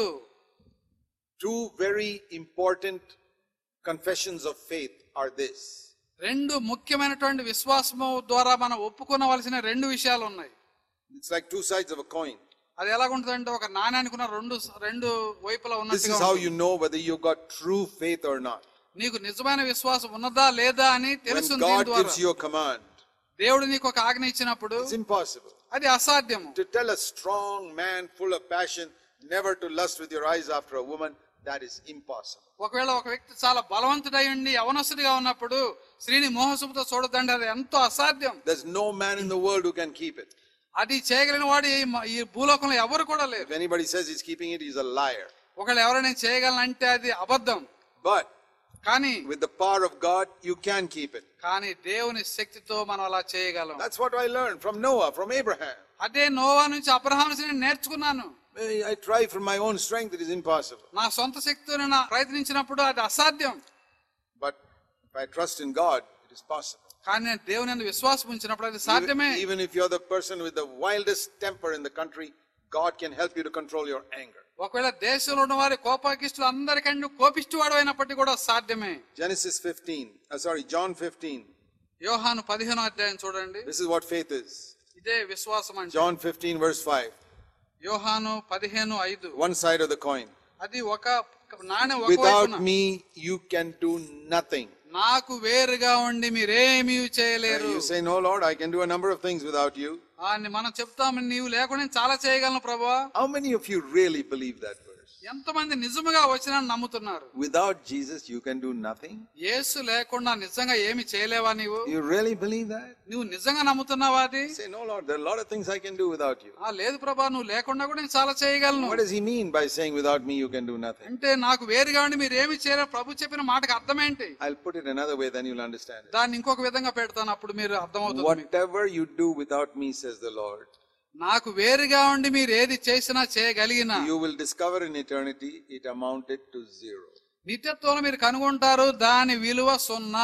Two very important confessions of faith are this. రెండు ముఖ్యమైనటువంటి విశ్వాసము ద్వారా మనం ఒప్పుకోవలసిన రెండు విషయాలు ఉన్నాయి. It's like two sides of a coin. అది ఎలాగుంటుందంటే ఒక నాణ్యానికి ఉన్న రెండు వైపులా This ఉన్నట్టుగా. is how you know whether you got true faith or not. నీకు నిజమైన విశ్వాసం ఉన్నదా లేదా అని When తెలుస్తుంది. God gives you a command, దేవుడు నీకు ఒక ఆజ్ఞ ఇచ్చినప్పుడు it's impossible అది అసాధ్యము. to tell a strong man full of passion never to lust with your eyes after a woman. That is impossible. ఒకవేళ ఒక వ్యక్తి చాలా బలవంతుడై ఉండి యవనస్తుడిగా ఉన్నప్పుడు స్త్రీని మోహసుపుతో చూడదండి, అది ఎంతో అసాధ్యం. There's no man in the world who can keep it. అది చేయగలిగిన వాడు ఈ భూలోకంలో ఎవరు కూడా లేరు. If anybody says he's keeping it, he's a liar. ఒకవేళ ఎవరైనా చేయగలనంటే అది అబద్ధం. But కానీ with the power of God, you can keep it. కానీ దేవుని శక్తితో మనం అలా చేయగలం. That's what I learned from Noah, from Abraham. అదే నోవా నుంచి అబ్రహాము నుంచి నేను నేర్చుకున్నాను. I try from my own strength, it is impossible. నా సొంత శక్తితో నేను ప్రయత్నించినప్పుడు అది అసాధ్యం. But if I trust in God, it is possible. కానీ నేను దేవుని యందు విశ్వాసం ఉంచినప్పుడు అది సాధ్యమే. Even if you're the person with the wildest temper in the country, God can help you to control your anger. ఒకవేళ దేశంలో ఉన్న వారి కోపాకిష్టులు అందరికంటే కోపిష్టివాడు అయినప్పటికీ కూడా సాధ్యమే. Genesis 15, John 15. యోహాను 15వ అధ్యాయం చూడండి. This is what faith is. ఇదే విశ్వాసం అంటే. John 15 verse 5. యోహాను 15:5. One side of the coin. అది ఒక నాణెం ఒక Without వైపున. me you can do nothing. నాకు వేరుగా ఉండి మీరేమీ చేయలేరు. You say, no Lord, I can do a number of things without you. మనం చెప్తాము, నీవు లేకుండా నేను చాలా చేయగలను ప్రభువా. How many of you really believe that verse? ఎంతమంది నిజముగా వచనాన్ని నమ్ముతున్నారు? Without Jesus you can do nothing. యేసు లేకుండా నిజంగా ఏమి చేయలేవా నీవు? You really believe that? నువ్వు నిజంగా నమ్ముతున్నావా అది? Say, no Lord, there are a lot of things I can do without you. లేదు ప్రభా, నువ్వు లేకుండా కూడా నేను చాలా చేయగలను. What does he mean by saying without me you can do nothing? అంటే నాకు వేరుగా ఉండి మీరు ఏమి చేయలేరు ప్రభు చెప్పిన మాటకు అర్థం ఏంటి? I'll put it another way, then you'll understand it. దాన్ని ఇంకొక విధంగా పెడతాను, అప్పుడు మీరు అర్థమవుతుంది. Whatever you do without me, says the Lord, నాకు వేరుగా ఉండి మీరు ఏది చేసినా చేయగలిగిన you will discover in eternity it amounted to zero. నిత్యత్వంలో మీరు కనుగొంటారు దాని విలువ 0.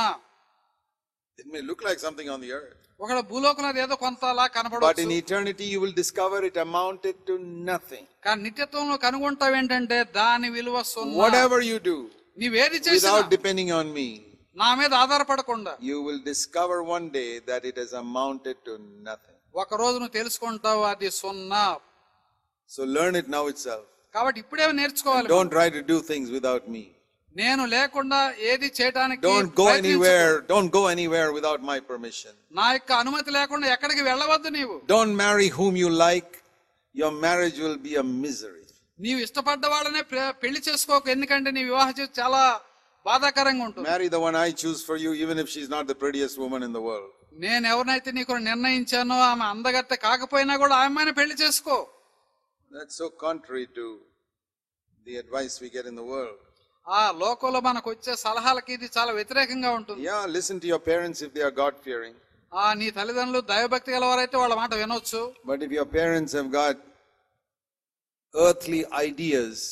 It may look like something on the earth, ఒకవేళ భూలోకంలో అది ఏదో కొంతలా but in కనపడవచ్చు. eternity you will discover it amounted to nothing. కానీ నిత్యత్వంలో కనుగొంటావు ఏంటంటే దాని విలువ 0. Whatever you do నీవేది చేసినా without depending on me, నా మీద ఆధారపడకుండా you will discover one day that it has amounted to nothing. ఒక రోజు నువ్వు తెలుసుకుంటావు అది 0. So learn it now itself. కాబట్టి ఇప్పుడే నేర్చుకోవాలి. Don't try to do things without me. నేను లేకుండా ఏది చేయడానికి Don't go anywhere without my permission. నా యొక్క అనుమతి లేకుండా ఎక్కడికి వెళ్ళవద్దు. నీవు Don't marry whom you like. Your marriage will be a misery. నీవు ఇష్టపడ్డ వాళ్ళనే పెళ్లి చేసుకోకు, ఎందుకంటే నీ వివాహ జీవితం చాలా బాధాకరంగా ఉంటుంది. Marry the one I choose for you, even if she's not the prettiest woman in the world. నేను ఎవరినైతే నీకు నిర్ణయించానో ఆమె అందగత్తె కాకపోయినా కూడా ఆమెను పెళ్లి చేసుకో. That's so contrary to the advice we get in the world. ఆ లోకంలో మనకు వచ్చే సలహాలకి ఇది చాలా వ్యతిరేకంగా ఉంటుంది. Yeah, listen to your parents if they are God fearing. నీ తల్లిదండ్రులు దైవభక్తి గలవారైతే వాళ్ళ మాట వినొచ్చు. But if your parents have got earthly ideas,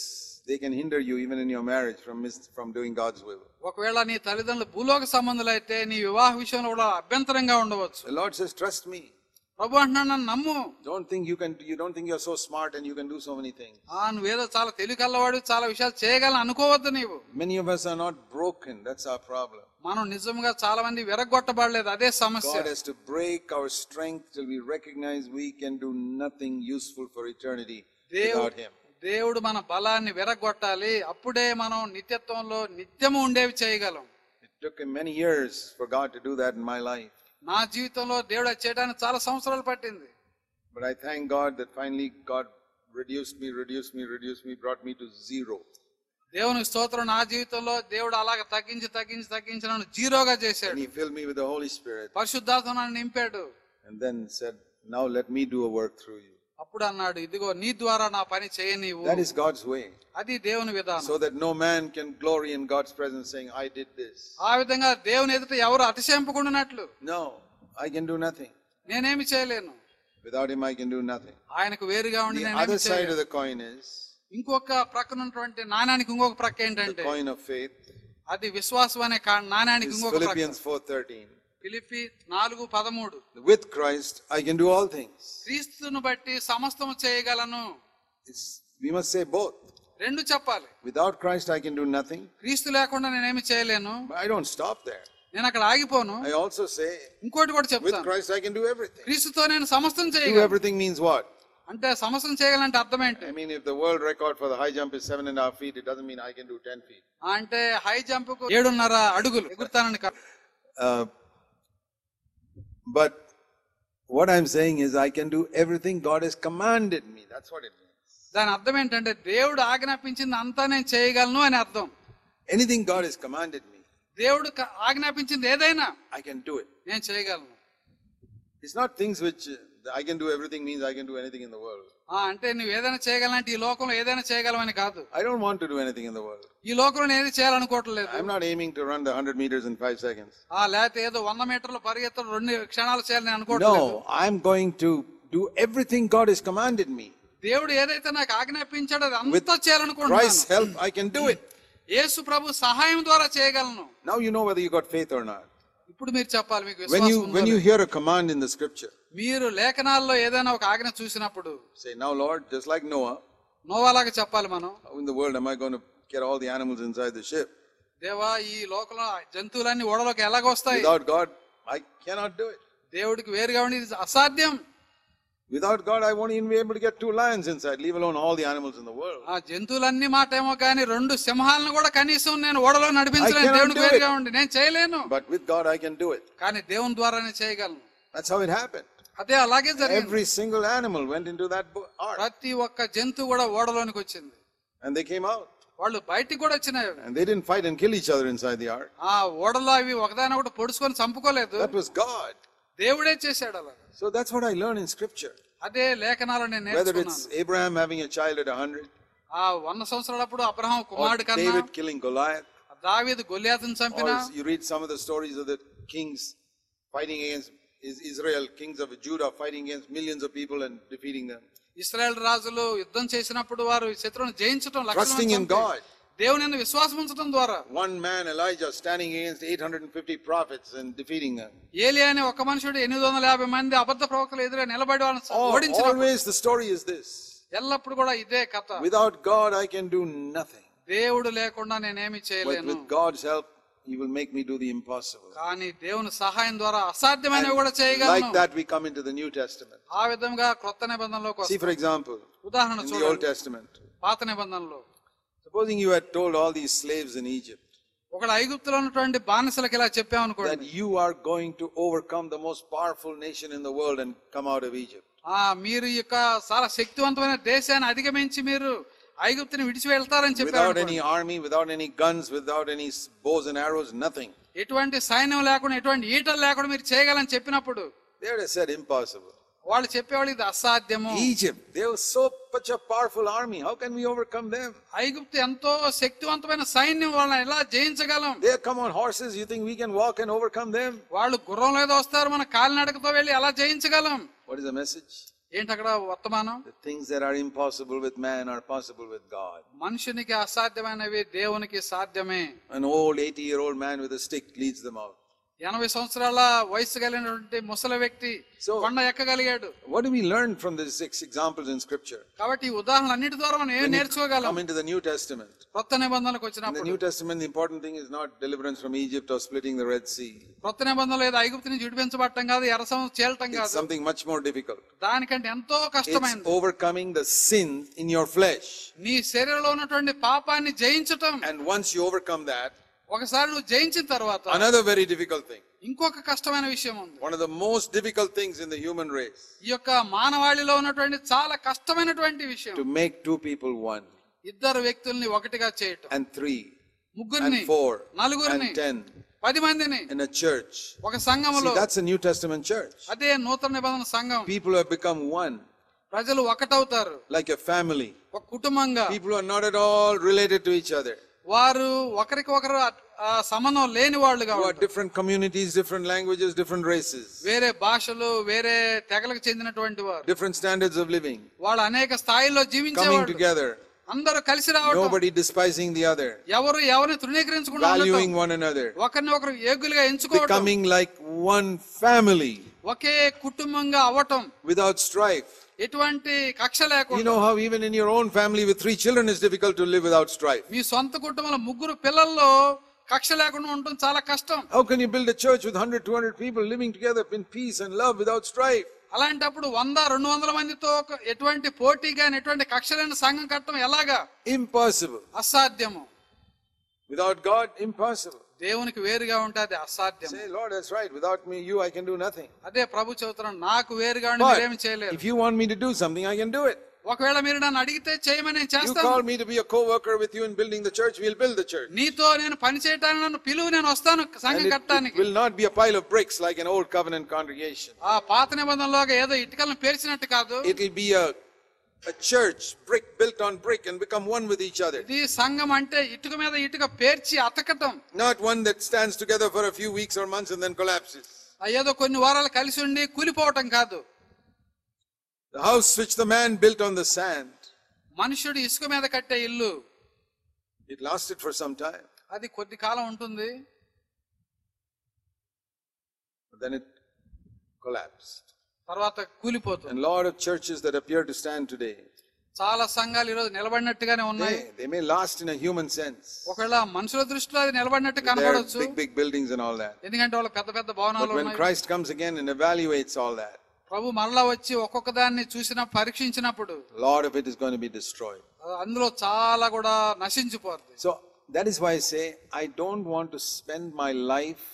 they can hinder you even in your marriage from doing God's will. ఒకవేళ నీ తల్లిదండ్రులు భూలోక సంబంధులైతే నీ వివాహ విషయంలో కూడా అభ్యంతరంగా ఉండవచ్చు. The Lord says, trust me. ప్రభు అంటున్నాడు, నన్ను నమ్ము. Don't think you're so smart and you can do so many things. నువ్వేదో చాలా తెలివికల్లవాడు, చాలా విషయాలు చేయగలను అనుకోవద్దు నీవు. Many of us are not broken. That's our problem. మనం నిజంగా చాలా మంది విరగొట్టబడలేదు, అదే సమస్య. God has to break our strength till we recognize we can do nothing useful for eternity without Him. దేవుడు మన బలాన్ని విరగొట్టాలి, అప్పుడే మనం నిత్యత్వంలో నిత్యము ఉండేవి చేయగలం. It took him many years for God to do that in my life. నా జీవితంలో దేవుడు అది చేయడానికి చాలా సంవత్సరాలు పట్టింది. But I thank God that finally God reduced me, brought me to zero. దేవునికి స్తోత్రం. నా జీవితంలో దేవుడు అలాగ తగ్గించి నన్ను జీరోగా చేశాడు. And He filled me with the Holy Spirit. పరిశుద్ధాత్మ నన్ను నింపాడు. And then said, now let me do a work through you. అప్పుడు అన్నాడు, ఇదిగో నీ ద్వారా నా పని చేయనీవు. That is God's way. అది దేవుని విధానం. So that no man can glory in God's presence saying, I did this. ఆ విధంగా దేవుని ఎదుట ఎవరు అతిశయింపకుండానట్లు. No, I can do nothing. నేనేమి చేయలేను. Without Him I can do nothing. ఆయనకు వేరుగా ఉండి The నేనేమి other side చేయలేను. of the coin is ఇంకొక ప్రక్కన ఉన్నటువంటి నాణానికి ఇంకొక ప్రక్క the ఏంటంటే coin of faith. అది విశ్వాసం అనే నాణానికి Is ఇంకొక ప్రక్క. Philippians 4:13. Philippi 4:13. With Christ I can do all things. క్రీస్తును బట్టి సమస్తము చేయగలను. We must say both. రెండు చెప్పాలి. Without Christ I can do nothing. క్రీస్తు లేకుండా నేనేమి చేయలేను. But I don't stop there. నేను అక్కడ ఆగిపోను. I also say ఇంకోటి కూడా with చెప్తాను. Christ I can do everything. క్రీస్తుతో నేను సమస్తం Do చేయగలను. everything means what? అంటే సమస్తం చేయగలంటే అర్థం ఏంటి? I mean, if the world record for the high jump is 7.5 feet, it doesn't mean I can do 10 feet. అంటే హై జంప్ కు 7.5 అడుగులు ఎగురుతానని కాదు. But what I'm saying is I can do everything God has commanded me. That's what it means. దాని అర్థం ఏంటంటే దేవుడు ఆజ్ఞాపించింది అంతా నేను చేయగలను అని అర్థం. Anything God has commanded me, దేవుడు ఆజ్ఞాపించింది ఏదైనా I can do it. నేను చేయగలను. It's not things which I can do everything means I can do anything in the world. అంటే నువ్వు ఏదైనా చేయగలంటే ఈ లోకంలో ఏదైనా చేయగలవని కాదు. I don't want to do anything in the world. ఈ లోకంలో నేను ఏది చేయాలనుకోవట్లేదు. I'm not aiming to run the 100 meters in 5 seconds. లేకపోతే ఏదో 100 మీటర్ల పరిగెత్తడం 2 క్షణాలు చేయాలని అనుకోవట్లేదు. No, I'm going to do everything God has commanded me. దేవుడు ఏదైతే నాకు ఆజ్ఞాపించాడో అది అంతా చేయాలనుకుంటున్నాను. Christ's help I can do it. యేసు ప్రభు సహాయం ద్వారా చేయగలను. Now you know whether you got faith or not. ఇప్పుడు మీరు చెప్పాలి మీకు విశ్వాసం ఉందా? When you hear a command in the scripture, మీరు లేఖనాల్లో ఏదైనా ఒక ఆజ్ఞ చూసినప్పుడు say, now Lord, just like Noah, నోవాలాగా చెప్పాలి మనం. how in the world am I going to get all the animals inside the ship? దేవా ఈ లోకంలో జంతువులన్నీ ఓడలోకి ఎలాగ వస్తాయి? Without God I cannot do it. దేవుడికి వేరుగా ఉండి ఇది అసాధ్యం. Without God I won't even be able to get 2 lions inside, leave alone all the animals in the world. ఆ జంతువులన్నీ మాట ఏమో కానీ 2 సింహాలను కూడా కనీసం నేను ఓడలో నడిపించలేను. దేవుడికి వేరుగా ఉండి నేను చేయలేను. But with God I can do it. కానీ దేవుని ద్వారానే చేయగలను. That's how it happened. అదే అలాగే జరిగింది. Every single animal went into that ark. ప్రతి ఒక్క జంతువు కూడా ఓడలోనికి వచ్చింది. And they came out. వాళ్ళు బయటికి కూడా వచ్చినాయి. And they didn't fight and kill each other inside the ark. ఆ ఓడలో అవి ఒకదానొకటి పొడుచుకొని చంపుకోలేదు. That was God. దేవుడే చేశాడు అలా. So that's what I learned in scripture. అదే లేఖనాలు నేను Whether నేర్చుకున్నాను. it's Abraham having a child at 100, 100 సంవత్సరాలప్పుడు అబ్రహాం కుమారుడు or కన్నా, David killing Goliath, దావీదు గొలియాతును చంపినా, or you read some of the stories of the kings fighting against Israel, kings of Judah fighting against millions of people and defeating them. Israel రాజులు యుద్ధం చేసినప్పుడు వారు శత్రువును జయించడం, Trusting in God. దేవుని యందు విశ్వాసం ఉంచడం ద్వారా. One man, Elijah, standing against 850 prophets and defeating them. ఏలియా అనే ఒక మనుషుడు 850 మంది అబద్ధ ప్రవక్తల ఎదురుగా నిలబడి వాళ్ళని ఓడించాడు. Always the story is this. ఎల్లప్పుడు కూడా ఇదే కథ. Without God I can do nothing. దేవుడు లేకుండా నేనేమి But చేయలేను. with God's help He will make me do the impossible. కానీ దేవుని సహాయం ద్వారా అసాధ్యమైనవి కూడా Like చేయగలను. that we come into the New Testament. ఆ విధంగా క్రొత్త నిబంధనలోకి See, వస్తాం. for example, ఉదాహరణ in the Old చూడండి. Testament, పాత నిబంధనలో supposing you had told all these slaves in Egypt ఒకడు ఐగుప్తులో ఉన్నటువంటి బానిసలకు ఇలా that చెప్పామనుకోండి, you are going to overcome the most powerful nation in the world and come out of Egypt. మీరు ఈ యొక్క చాలా శక్తివంతమైన దేశాన్ని అధిగమించి మీరు ఐగుప్తుని విడిచి వెళ్తారని Without చెప్పారు. any army, without any guns, without any bows and arrows, nothing. ఎటువంటి సైన్యం లేకుండా ఎటువంటి ఈటలు లేకుండా మీరు చేయగలని చెప్పినప్పుడు They would have said impossible. వాళ్ళు చెప్పేవాళ్ళు ఇది అసాధ్యము. Egypt, they were such a powerful army. How can we overcome them? ఐగుప్తు ఎంతో శక్తివంతమైన సైన్యం, వాళ్ళని ఎలా జయించగలం? They come on horses. You think we can walk and overcome them? వాళ్ళు గుర్రం లేదో వస్తారు, మన కాలినడకతో వెళ్ళి ఎలా జయించగలం? What is the message? ఏంటి అక్కడ వర్తమానం? The things that are impossible with man are possible with God. మనుషునికి అసాధ్యమైనవి దేవునికి సాధ్యమే. An old 80-year-old man with a stick leads them out. 80 సంవత్సరాల వయసు కలిగినటువంటి ముసలి వ్యక్తి కొండ ఎక్కగలిగాడు. What do we learn from these 6 examples in scripture? కాబట్టి ఈ ఉదాహరణలు అన్నిటి ద్వారా మనం ఏం నేర్చుకోగలం? Come into the New Testament. కొత్త నిబంధనలకు In the వచ్చినప్పుడు New Testament, the important thing is not deliverance from Egypt or splitting the Red Sea. కొత్త నిబంధనలో ఏదో ఐగుప్తు నుంచి విడిపించబడటం కాదు, ఎర్ర సముద్రం చేరటం It's కాదు. something much more difficult. దానికంటే ఎంతో It's కష్టమైనది. overcoming the sin in your flesh. నీ శరీరంలో ఉన్నటువంటి పాపాన్ని జయించటం. And once you overcome that, ఒకసారి నువ్వు జయించిన తర్వాత another very difficult thing. ఇంకొక కష్టమైన విషయం ఉంది. One of the most difficult things in the human race. ఈ యొక్క మానవాళిలో ఉన్నటువంటి చాలా కష్టమైనటువంటి విషయం. To make 2 people one. ఇద్దరు వ్యక్తుల్ని ఒకటిగా చేయటం. And 3. ముగ్గురిని, And 4. నలుగురిని, And 10. 10 మందిని in a church. ఒక సంఘములో. See, that's a New Testament church. అదే నూతన నిబంధన సంఘం. People have become one. ప్రజలు ఒకటవుతారు. Like a family. ఒక కుటుంబంగా. People are not at all related to each other. వారు ఒకరికి ఒకరు సంబంధం లేని వాళ్ళుగా ఉంటారు. Different communities, different languages, different races. వేరే భాషలు, వేరే తెగలకు చెందినటువంటి వారు. Different standards of living. వాళ్ళు అనేక స్థాయిల్లో జీవించేవాళ్ళు. Coming together. అందరూ కలిసి రావడం. Nobody despising the other. ఎవరు ఎవరిని తృణీకరించకుండా ఉండటం. Valuing one another. ఒకరిని ఒకరు యోగ్యులుగా ఎంచుకోవడం. Becoming like one family. ఒకే కుటుంబంగా అవటం. Without strife. ఎటువంటి కక్ష లేకుండా. You know how even in your own family with 3 children it's difficult to live without strife. మీ సొంత కుటుంబంలో 3 పిల్లల్లో కక్ష లేకుండా ఉండటం చాలా కష్టం. How can you build a church with 100-200 people living together in peace and love without strife? అలాంటప్పుడు 100-200 మందితో ఎటువంటి పోటీ గాని ఎటువంటి కక్ష లేని సంఘం కట్టడం ఎలాగా? Impossible. అసాధ్యము. Without God, impossible. దేవునికి వేరుగా ఉంటే అది అసాధ్యం. Say, Lord, that's right. Without me, you, I can do nothing. అదే ప్రభు చెబుతున్నాడు, నాకు వేరుగా ఉండి మీరేమీ చేయలేరు. If you want me to do something, I can do it. ఒకవేళ మీరు నన్ను అడిగితే చేయమని నేను చేస్తాను. You call me to be a co-worker with you in building the church, we'll build the church. నీతో నేను పని చేయడానికి నన్ను పిలువు, నేను వస్తాను సంఘం కట్టడానికి. It will not be a pile of bricks like an old covenant congregation. ఆ పాత నిబంధనలోగా ఏదో ఇటుకలను పేర్చినట్టు కాదు. It will be a church brick built on brick and become one with each other. ఇది సంఘం అంటే ఇటుక మీద ఇటుక పేర్చి అతకటం. Not one that stands together for a few weeks or months and then collapses. ఏదో కొన్ని వారాలు కలిసి ఉండి కూలిపోవటం కాదు. The house which the man built on the sand. మనుషుడు ఇసుక మీద కట్టే ఇల్లు. It lasted for some time. అది కొద్ది కాలం ఉంటుంది. But then it collapsed. తర్వాత కూలిపోతుంది. And a lot of churches that appear to stand today. చాలా సంఘాలు ఈ రోజు నిలబడినట్టుగానే ఉన్నాయి. They may last in a human sense. ఒకవేళ మనుషుల దృష్టిలో అది నిలబడినట్టు కనబడొచ్చు. Big buildings and all that. ఎందుకంటే వాళ్ళ పెద్ద పెద్ద భవనాలు ఉన్నాయి. But when Christ comes again and evaluates all that. ప్రభు మరలా వచ్చి ఒక్కొక్క దాన్ని చూసిన పరీక్షించినప్పుడు a lot of it is going to be destroyed. అందులో చాలా కూడా నశించిపోతుంది. So that is why I say I don't want to spend my life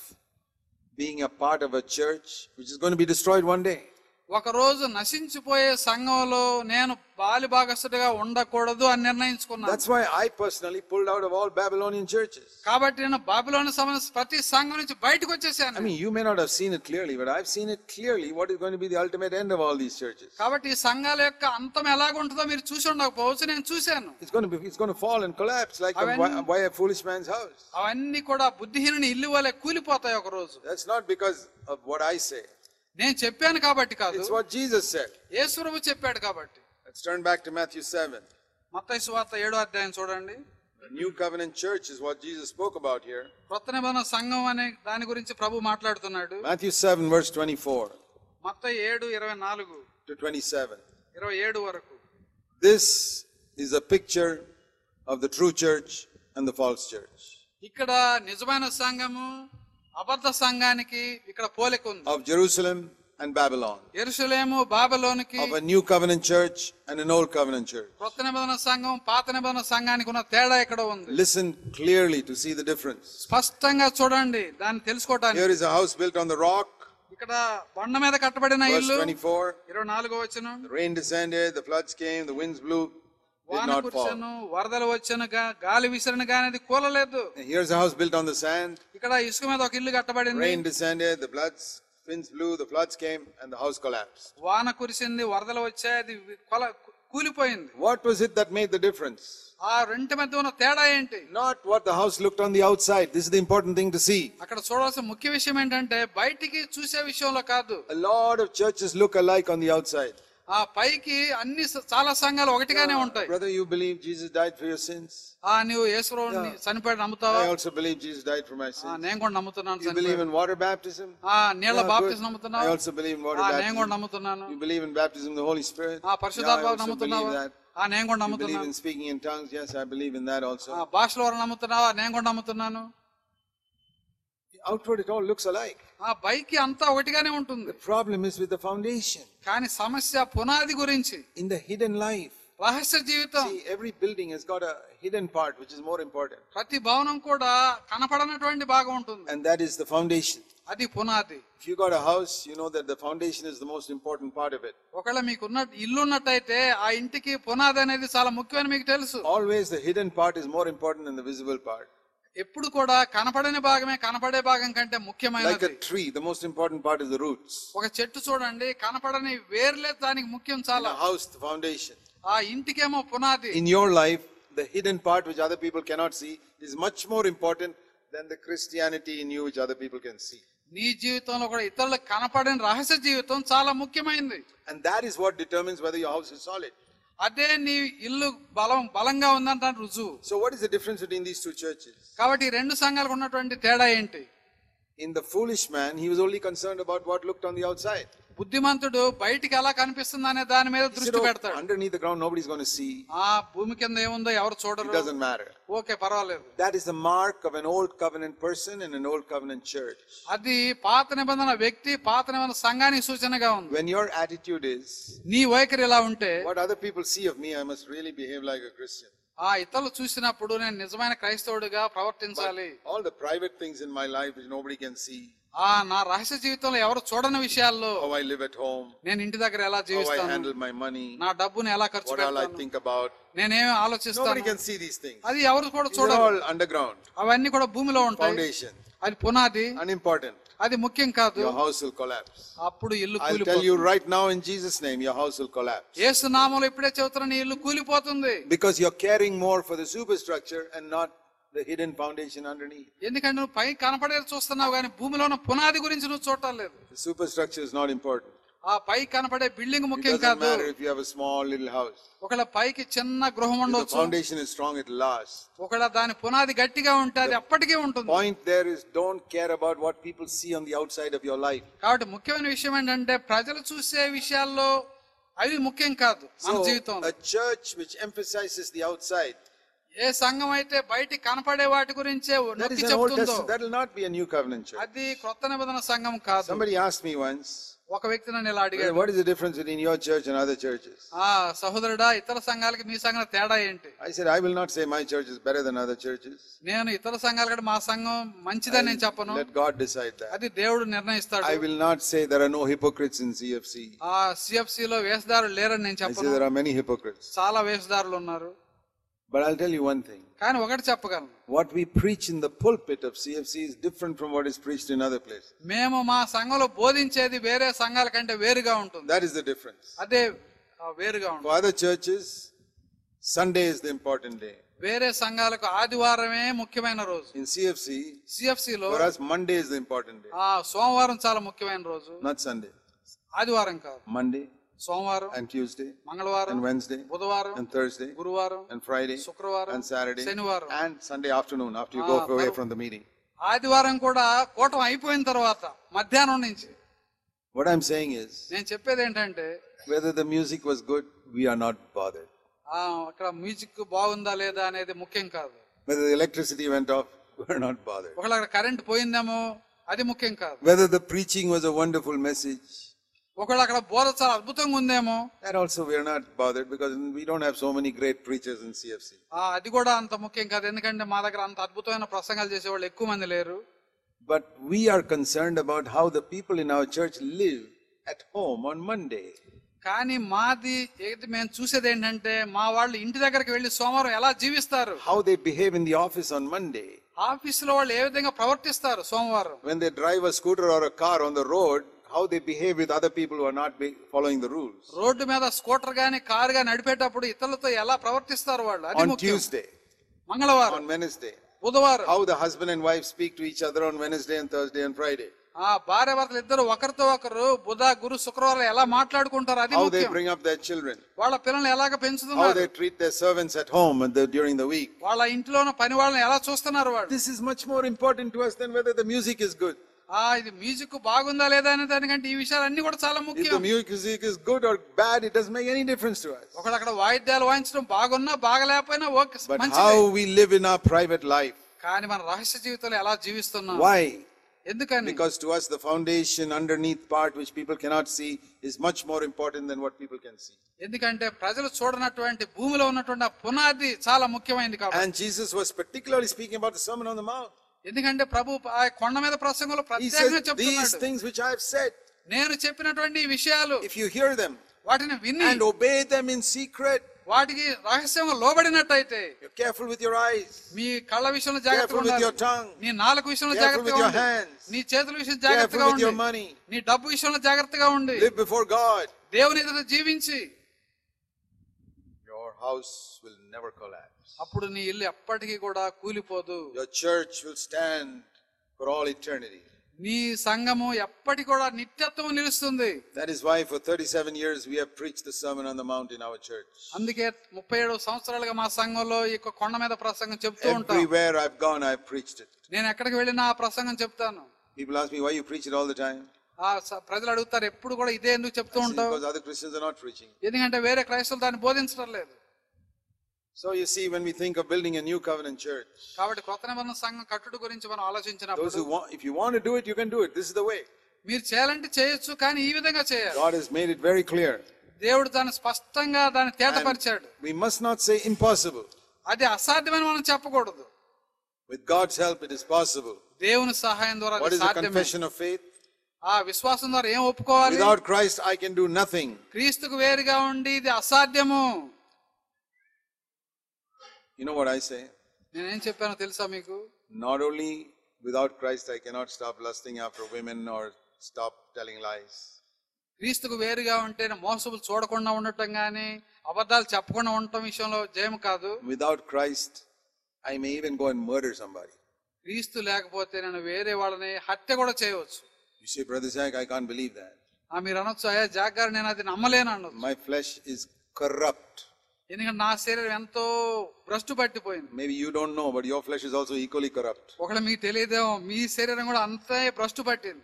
being a part of a church which is going to be destroyed one day. ఒక రోజు నశించిపోయే సంఘంలో నేను Bali భాగస్థుడిగా ఉండకూడదు అని నిర్ణయించుకున్నాను. That's why I personally pulled out of all Babylonian churches. కాబట్టి నేను బాబిలోను సంబంధించిన ప్రతి సంఘం నుంచి బయటకు వచ్చేసాను. I mean, you may not have seen it clearly, but I've seen it clearly what is going to be the ultimate end of all these churches. కాబట్టి ఈ సంఘాల యొక్క అంతం ఎలాగ ఉంటుందో మీరు చూసి ఉండకపోవచ్చు, నేను చూశాను. It's going to fall and collapse like a foolish man's house. అవన్నీ కూడా బుద్ధిహీనుని ఇల్లు వలె కూలిపోతాయి ఒక రోజు. That's not because of what I say. నేను చెప్పాను కాబట్టి కాదు. It's what Jesus said. యేసు ప్రభువు చెప్పాడు కాబట్టి. Let's turn back to Matthew 7. మత్తయి సువార్త 7వ అధ్యాయం చూడండి. The new covenant church is what Jesus spoke about here. కొత్త నిబంధన సంఘం అనే దాని గురించి ప్రభు మాట్లాడుతున్నాడు. Matthew 7 verse 24. Mattayi 7:24 to 27. 27 వరకు. This is a picture of the true church and the false church. ఇక్కడ నిజమైన సంఘము అబద్ధ సంఘానికి ఇక్కడ పోలిక ఉంది. Of Jerusalem and Babylon. యెరూషలేము బాబిలోనుకి. Of a new covenant church and an old covenant church. కొత్త నిబంధన సంఘం పాత నిబంధన సంఘానికి ఉన్న తేడా ఇక్కడ ఉంది. Listen clearly to see the difference. స్పష్టంగా చూడండి దాన్ని తెలుసుకోవడానికి. Here is a house built on the rock. ఇక్కడ బండ మీద కట్టబడిన ఇల్లు. Verse 24. 24వ వచనం. The rain descended, the floods came, the winds blew. వాన కురిసెను, వరదలు వచ్చెను, గాలి విసిరిన గాని అది కూలలేదు. Here's a house built on the sand. ఇక్కడ ఇసుక మీద ఒక ఇల్లు కట్టబడింది. Rain descended, the winds blew, the floods came, and the house collapsed. వాన కురిసింది, వరదలు వచ్చాయి, అది కూలిపోయింది. What was it that made the difference? ఆ రెంటి మధ్య ఉన్న తేడా ఏంటి? Not what the house looked on the outside. This is the important thing to see. అక్కడ చూడాల్సిన ముఖ్య విషయం ఏంటంటే బయటికి చూసే విషయంలో కాదు. A lot of churches look alike on the outside. ఆ పైకి అన్ని చాలా సంఘాలు ఒకటిగానే ఉంటాయి. Brother, you believe Jesus died for your sins? నీవు యేసుప్రభుని చనిపోయాడు నమ్ముతావా? I also believe Jesus died for my sins. నేను కూడా నమ్ముతున్నాను. You believe in water baptism? నీళ్ళ బాప్తిసం నమ్ముతున్నావా? I also believe in water baptism. నేను కూడా నమ్ముతున్నాను. You believe in baptism of the Holy Spirit? పరిశుద్ధాత్మ నమ్ముతున్నావా? నేను కూడా You నమ్ముతున్నాను. believe in speaking in tongues? Yes, I believe in that also. భాషల వల్ల నమ్ముతున్నావా? నేను కూడా నమ్ముతున్నాను. Outward, it all looks alike. పైకి అంతా ఒకటిగానే ఉంటుంది. The problem is with the foundation. కానీ సమస్య పునాది గురించి. In the hidden life. రహస్య జీవితం. See, every building has got a hidden part which is more important. ప్రతి భవనం కూడా కనపడనటువంటి భాగం ఉంటుంది. And that is the foundation. అది పునాది. If you got a house, you know that the foundation is the most important part of it. ఒకవేళ మీకు ఇల్లు ఉన్నట్టయితే ఆ ఇంటికి పునాది అనేది చాలా ముఖ్యమని మీకు తెలుసు. Always the hidden part is more important than the visible part. ఎప్పుడు కూడా కనపడని భాగమే కనపడే భాగం కంటే ముఖ్యమైనది. Like a tree, the most important part is the roots. ఒక చెట్టు చూడండి, కనపడని వేర్లే దానికి ముఖ్యం చాలా. A house, the foundation. ఆ ఇంటికేమో పునాది. In your life, the hidden part which other people cannot see is much more important than the Christianity in you which other people can see. నీ జీవితంలో కూడా ఇతరులకు కనపడని రహస్య జీవితం చాలా ముఖ్యమైనది. And that is what determines whether your house is solid. అదే నీ ఇల్లు బలంగా ఉందంట రుజువు. So what is the difference between these two churches? కాబట్టి రెండు సంఘాలకు ఉన్నటువంటి తేడా ఏంటి? In the foolish man, he was only concerned about what looked on the outside. బుద్ధిమంతుడు బయటికి ఎలా కనిపిస్తుంది అనే దాని మీద దృష్టి పెడతాడు. Underneath the ground nobody is going to see. భూమి కింద ఏముందో ఎవరు చూడరు. It doesn't matter. ఓకే, పర్వాలేదు. That is the mark of an old covenant person in an old covenant church. అది పాత నిబంధన వ్యక్తి, పాత నిబంధన సంఘానికి సూచనగా ఉంది. When your attitude is, నీ వైఖరి ఎలా ఉంటే, what other people see of me, I must really behave like a Christian. ఇతరులు చూసినప్పుడు నేను నిజమైన క్రైస్తవుడిగా ప్రవర్తించాలి. All the private things in my life which nobody can see. నా రహస్య జీవితంలో ఎవరు చూడని విషయాల్లో, how I live at home, నేను ఇంటి దగ్గర ఎలా జీవిస్తాను, how I handle my money, నా డబ్బుని ఎలా ఖర్చు పెడతాను, what all I think about, నేనేం ఆలోచిస్తాను, nobody can see these things. అది ఎవరు కూడా చూడరు. They're all underground. అవన్నీ కూడా భూమిలో ఉంటాయి. Foundation. అది పునాది. Unimportant. అది ముఖ్యం కాదు. Your house will collapse. అప్పుడు ఇల్లు కూలిపోతుంది. I'll tell you right now in Jesus name, your house will collapse. యేసు నామములో ఇప్పుడే చెబుతున్నా, నీ ఇల్లు కూలిపోతుంది. Because you're caring more for the superstructure and not the hidden foundation underneath. ఎందుకంటే నువ్వు పై కనపడేది చూస్తున్నావు కానీ భూమిలో ఉన్న పునాది గురించి నువ్వు చూడటం లేదు. The superstructure is not important. పై కనపడే బిల్డింగ్ ముఖ్యం కాదు. It doesn't matter if you have a small little house. ఒకవేళ పైకి చిన్న గృహం ఉండొచ్చు. The foundation is strong, it lasts. ఒకవేళ దాని పునాది గట్టిగా ఉంటే అది ఎప్పటికీ ఉంటుంది. Point there is, don't care about what people see on the outside of your life. కాబట్టి ముఖ్యమైన విషయం ఏంటంటే ప్రజలు చూసే విషయాల్లో అవి ముఖ్యం కాదు మన జీవితంలో. A church which emphasizes the outside, ఏ సంఘం అయితే బయటికి కనపడే వాటి గురించే నొక్కి చెప్తుందో, that will not be a new covenant church. అది కొత్త నిబంధన సంఘం కాదు. Somebody asked me once, ఒక వ్యక్తి నన్ను ఇలా అడిగాడు, what is the difference between your church and other churches? సహోదరుడా, ఇతర సంఘాలకి మీ సంఘం తేడా ఏంటి? I said, I will not say my church is better than other churches. నేను ఇతర సంఘాల కంటే మా సంఘం మంచిదని నేను చెప్పను. Let God decide that. అది దేవుడు నిర్ణయిస్తాడు. I will not say there are no hypocrites in CFC. CFC లో వేషధారులు లేరని నేను చెప్పను. I say there are many hypocrites. చాలా వేషధారులు ఉన్నారు. But I'll tell you one thing. కానీ ఒకటి చెప్పగలను, what we preach in the pulpit of CFC is different from what is preached in other places. మేము మా సంఘంలో బోధించేది వేరే సంఘాల కంటే వేరుగా ఉంటుంది. That is the difference. అదే వేరుగా ఉంటుంది. For other churches, Sunday is the important day. వేరే సంఘాలకు ఆదివారమే ముఖ్యమైన రోజు. In CFC లో for us Monday is the important day. సోమవారం చాలా ముఖ్యమైన రోజు. Not Sunday. ఆదివారం కాదు. Monday, సోమవారం and Tuesday, మంగళవారం, and Wednesday, బుధవారం, and Thursday, గురువారం, and Friday, శుక్రవారం, and Saturday, శనివారం, and Sunday afternoon after you go away from the meeting. ఆదివారం కూడా కూటం అయిపోయిన తర్వాత మధ్యాహ్నం నుంచి. What I'm saying is, నేను చెప్పేది ఏంటంటే, whether the music was good, we are not bothered. అక్కడ మ్యూజిక్ బాగుందా లేదా అనేది ముఖ్యం కాదు. Whether the electricity went off, we're not bothered. ఒకవేళ అక్కడ కరెంట్ పోయిందేమో అది ముఖ్యం కాదు. Whether the preaching was a wonderful message, ఒకవేళ అక్కడ బోధ చాలా అద్భుతంగా ఉందేమో, that also we are not bothered because we don't have so many great preachers in CFC. అది కూడా అంత ముఖ్యం కాదు, ఎందుకంటే మా దగ్గర అంత అద్భుతమైన ప్రసంగాలు చేసేవాళ్ళు ఎక్కువ మంది లేరు. But we are concerned about how the people in our church live at home on Monday. కానీ మాది ఏది మేము చూసేది ఏంటంటే, మా వాళ్ళు ఇంటి దగ్గరికి వెళ్లి సోమవారం ఎలా జీవిస్తారు, how they behave in the office on Monday. ఆఫీసులో వాళ్ళు ఏ విధంగా ప్రవర్తిస్తారు సోమవారం. When they drive a scooter or a car on the road, how they behave with other people who are not following the rules. Road మీద scooter గాని car గాని నడిపేటప్పుడు ఇతరులతో ఎలా ప్రవర్తిస్తారు వాళ్ళు, అది on ముఖ్యం. Tuesday, మంగళవారం, on Wednesday, బుధవారం, how the husband and wife speak to each other on Wednesday and Thursday and Friday. ఆ భార్య భర్తలు ఇద్దరు ఒకరితో ఒకరు బుధ గురు శుక్రవారం ఎలా మాట్లాడుకుంటారు అది How they ముఖ్యం. bring up their children. వాళ్ళ పిల్లల్ని ఎలాగ How పెంచుతున్నారు, they treat their servants at home during the week. వాళ్ళ ఇంట్లోన పని వాళ్ళని ఎలా చూస్తున్నారు వాళ్ళు. This is much more important to us than whether the music is good. ఇది మ్యూజిక్ బాగుందా లేదా అనే దానికంటే ఈ విషయాలన్నీ కూడా చాలా If ముఖ్యం. the music is good or bad, it doesn't make any difference to us. ఒకడు అక్కడ వాయిద్యాలు వాయించడం బాగున్నా బాగలేకపోయినా ఓకే But మంచిదే. how we live in our private life. కానీ మన రహస్య జీవితంలో ఎలా జీవిస్తున్నాం. Why? ఎందుకని? Because to us the foundation underneath part which people cannot see is much more important than what people can see. ఎందుకంటే ప్రజలు చూడనటువంటి భూమిలో ఉన్నటువంటి ఆ పునాది చాలా ముఖ్యమైనది కాబట్టి. And Jesus was particularly speaking about the Sermon on the Mount. ఎందుకంటే ప్రభు ఆ కొండ మీద ప్రసంగంలో He ప్రత్యేకంగా says, these చెప్తున్నాడు, things which I have said, నేను చెప్పినటువంటి ఈ విషయాలు if you hear them వాటిని విని and obey them in secret, వాటికి రహస్యంగా లోబడినట్టయితే, you're careful with your eyes, మీ కళ్ళ విషయంలో జాగ్రత్తగా careful with your ఉండాలి, tongue, నీ నాలుక విషయంలో careful జాగ్రత్తగా with your ఉండి, hands, నీ చేతుల విషయం careful జాగ్రత్తగా with your ఉండి, money, నీ డబ్బు విషయంలో జాగ్రత్తగా ఉండి, live before God. దేవుని ఎదుట జీవించి, Your house will never collapse. అప్పుడు నీ ఇల్లు ఎప్పటికీ కూడా కూలిపోదు. Your church will stand for all eternity. నీ సంఘము ఎప్పటికి కూడా నిత్యత్వం నిలుస్తుంది. That is why for 37 years we have preached the Sermon on the Mount in our church. అందుకే 37 సంవత్సరాలుగా మా సంఘంలో ఈ కొండ మీద ప్రసంగం చెప్తూ ఉంటాం. Everywhere I've gone, I've preached it. నేను ఎక్కడికి వెళ్ళినా ఆ ప్రసంగం చెప్తాను. People ask me, why you preach it all the time? ప్రజలు అడుగుతారు, ఎప్పుడు కూడా ఇదే ఎందుకు చెప్తూ ఉంటావు? Because other Christians are not preaching. ఎందుకంటే వేరే క్రైస్తవులు దాన్ని బోధించడం లేదు. So you see, when we think of building a new covenant church, కాబట్టి కొత్త నిబంధన సంఘం కట్టుడు గురించి మనం those ఆలోచించినప్పుడు, who want, if you want to do it, you can do it. This is the way. మీరు చేయాలంటే చేయొచ్చు, కానీ ఈ విధంగా చేయాలి. God has made it very clear. దేవుడు దాన్ని స్పష్టంగా దాన్ని తేటపరిచాడు. We must not say impossible. అది అసాధ్యమని మనం చెప్పకూడదు. With God's help, it is possible. దేవుని సహాయం ద్వారా What అది is a సాధ్యమే. confession of faith? ఆ విశ్వాసం ద్వారా ఏం ఒప్పుకోవాలి? Without Christ, I can do nothing. క్రీస్తుకు వేరుగా ఉండి ఇది అసాధ్యము. You know what I say? నేనేం చెప్పానో తెలుసా మీకు? Not only without Christ, I cannot stop lusting after women or stop telling lies. క్రీస్తుకు వేరుగా ఉంటే మోసములు చూడకుండా ఉండటం గానీ, అబద్ధాలు చెప్పకుండా ఉండటం విషయంలో జయం కాదు. Without Christ, I may even go and murder somebody. క్రీస్తు లేకపోతే నేను వేరే వాళ్ళని హత్య కూడా చేయవచ్చు. You say, Brother Zach, I can't believe that. మీరు అనొచ్చు, అయ్యా జాక్ గారు నేను అది నమ్మలేను అనొచ్చు. My flesh is corrupt. ఎందుకంటే నా శరీరం ఎంతో భ్రష్టు పట్టిపోయింది. Maybe you don't know, but your flesh is also equally corrupt. ఒకవేళ మీకు తెలియదేమో, మీ శరీరం కూడా అంతే భ్రష్టు పట్టింది.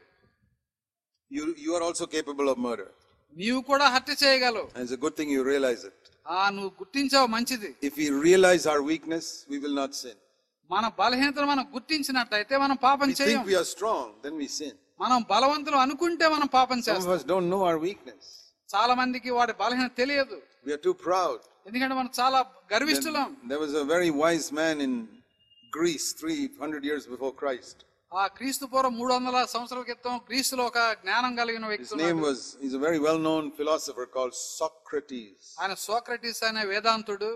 You are also capable of murder. నీవు కూడా హత్య చేయగలవు. And it's a good thing you realize it. నువ్వు గుర్తించావు, మంచిది. If we realize our weakness, we will not sin. మన బలహీనతను మనం గుర్తించినట్టయితే మనం పాపం We చేయం. think we are strong, then we sin. మనం బలవంతులు అనుకుంటే మనం పాపం Some of చేస్తాం. us don't know our weakness. చాలా మందికి వాడి బలహీనత తెలియదు. We are too proud. ఎందుకంటే మనం చాలా గర్విష్ఠులం. There was a very wise man in Greece 300 years before Christ. క్రీస్తు పూర్వం 300 సంవత్సరాల క్రితం గ్రీసులో ఒక జ్ఞానం కలిగిన His వ్యక్తి name ఉన్నాడు. he's a very well-known philosopher called Socrates. ఆయన సోక్రటీస్ అనే వేదాంతుడు.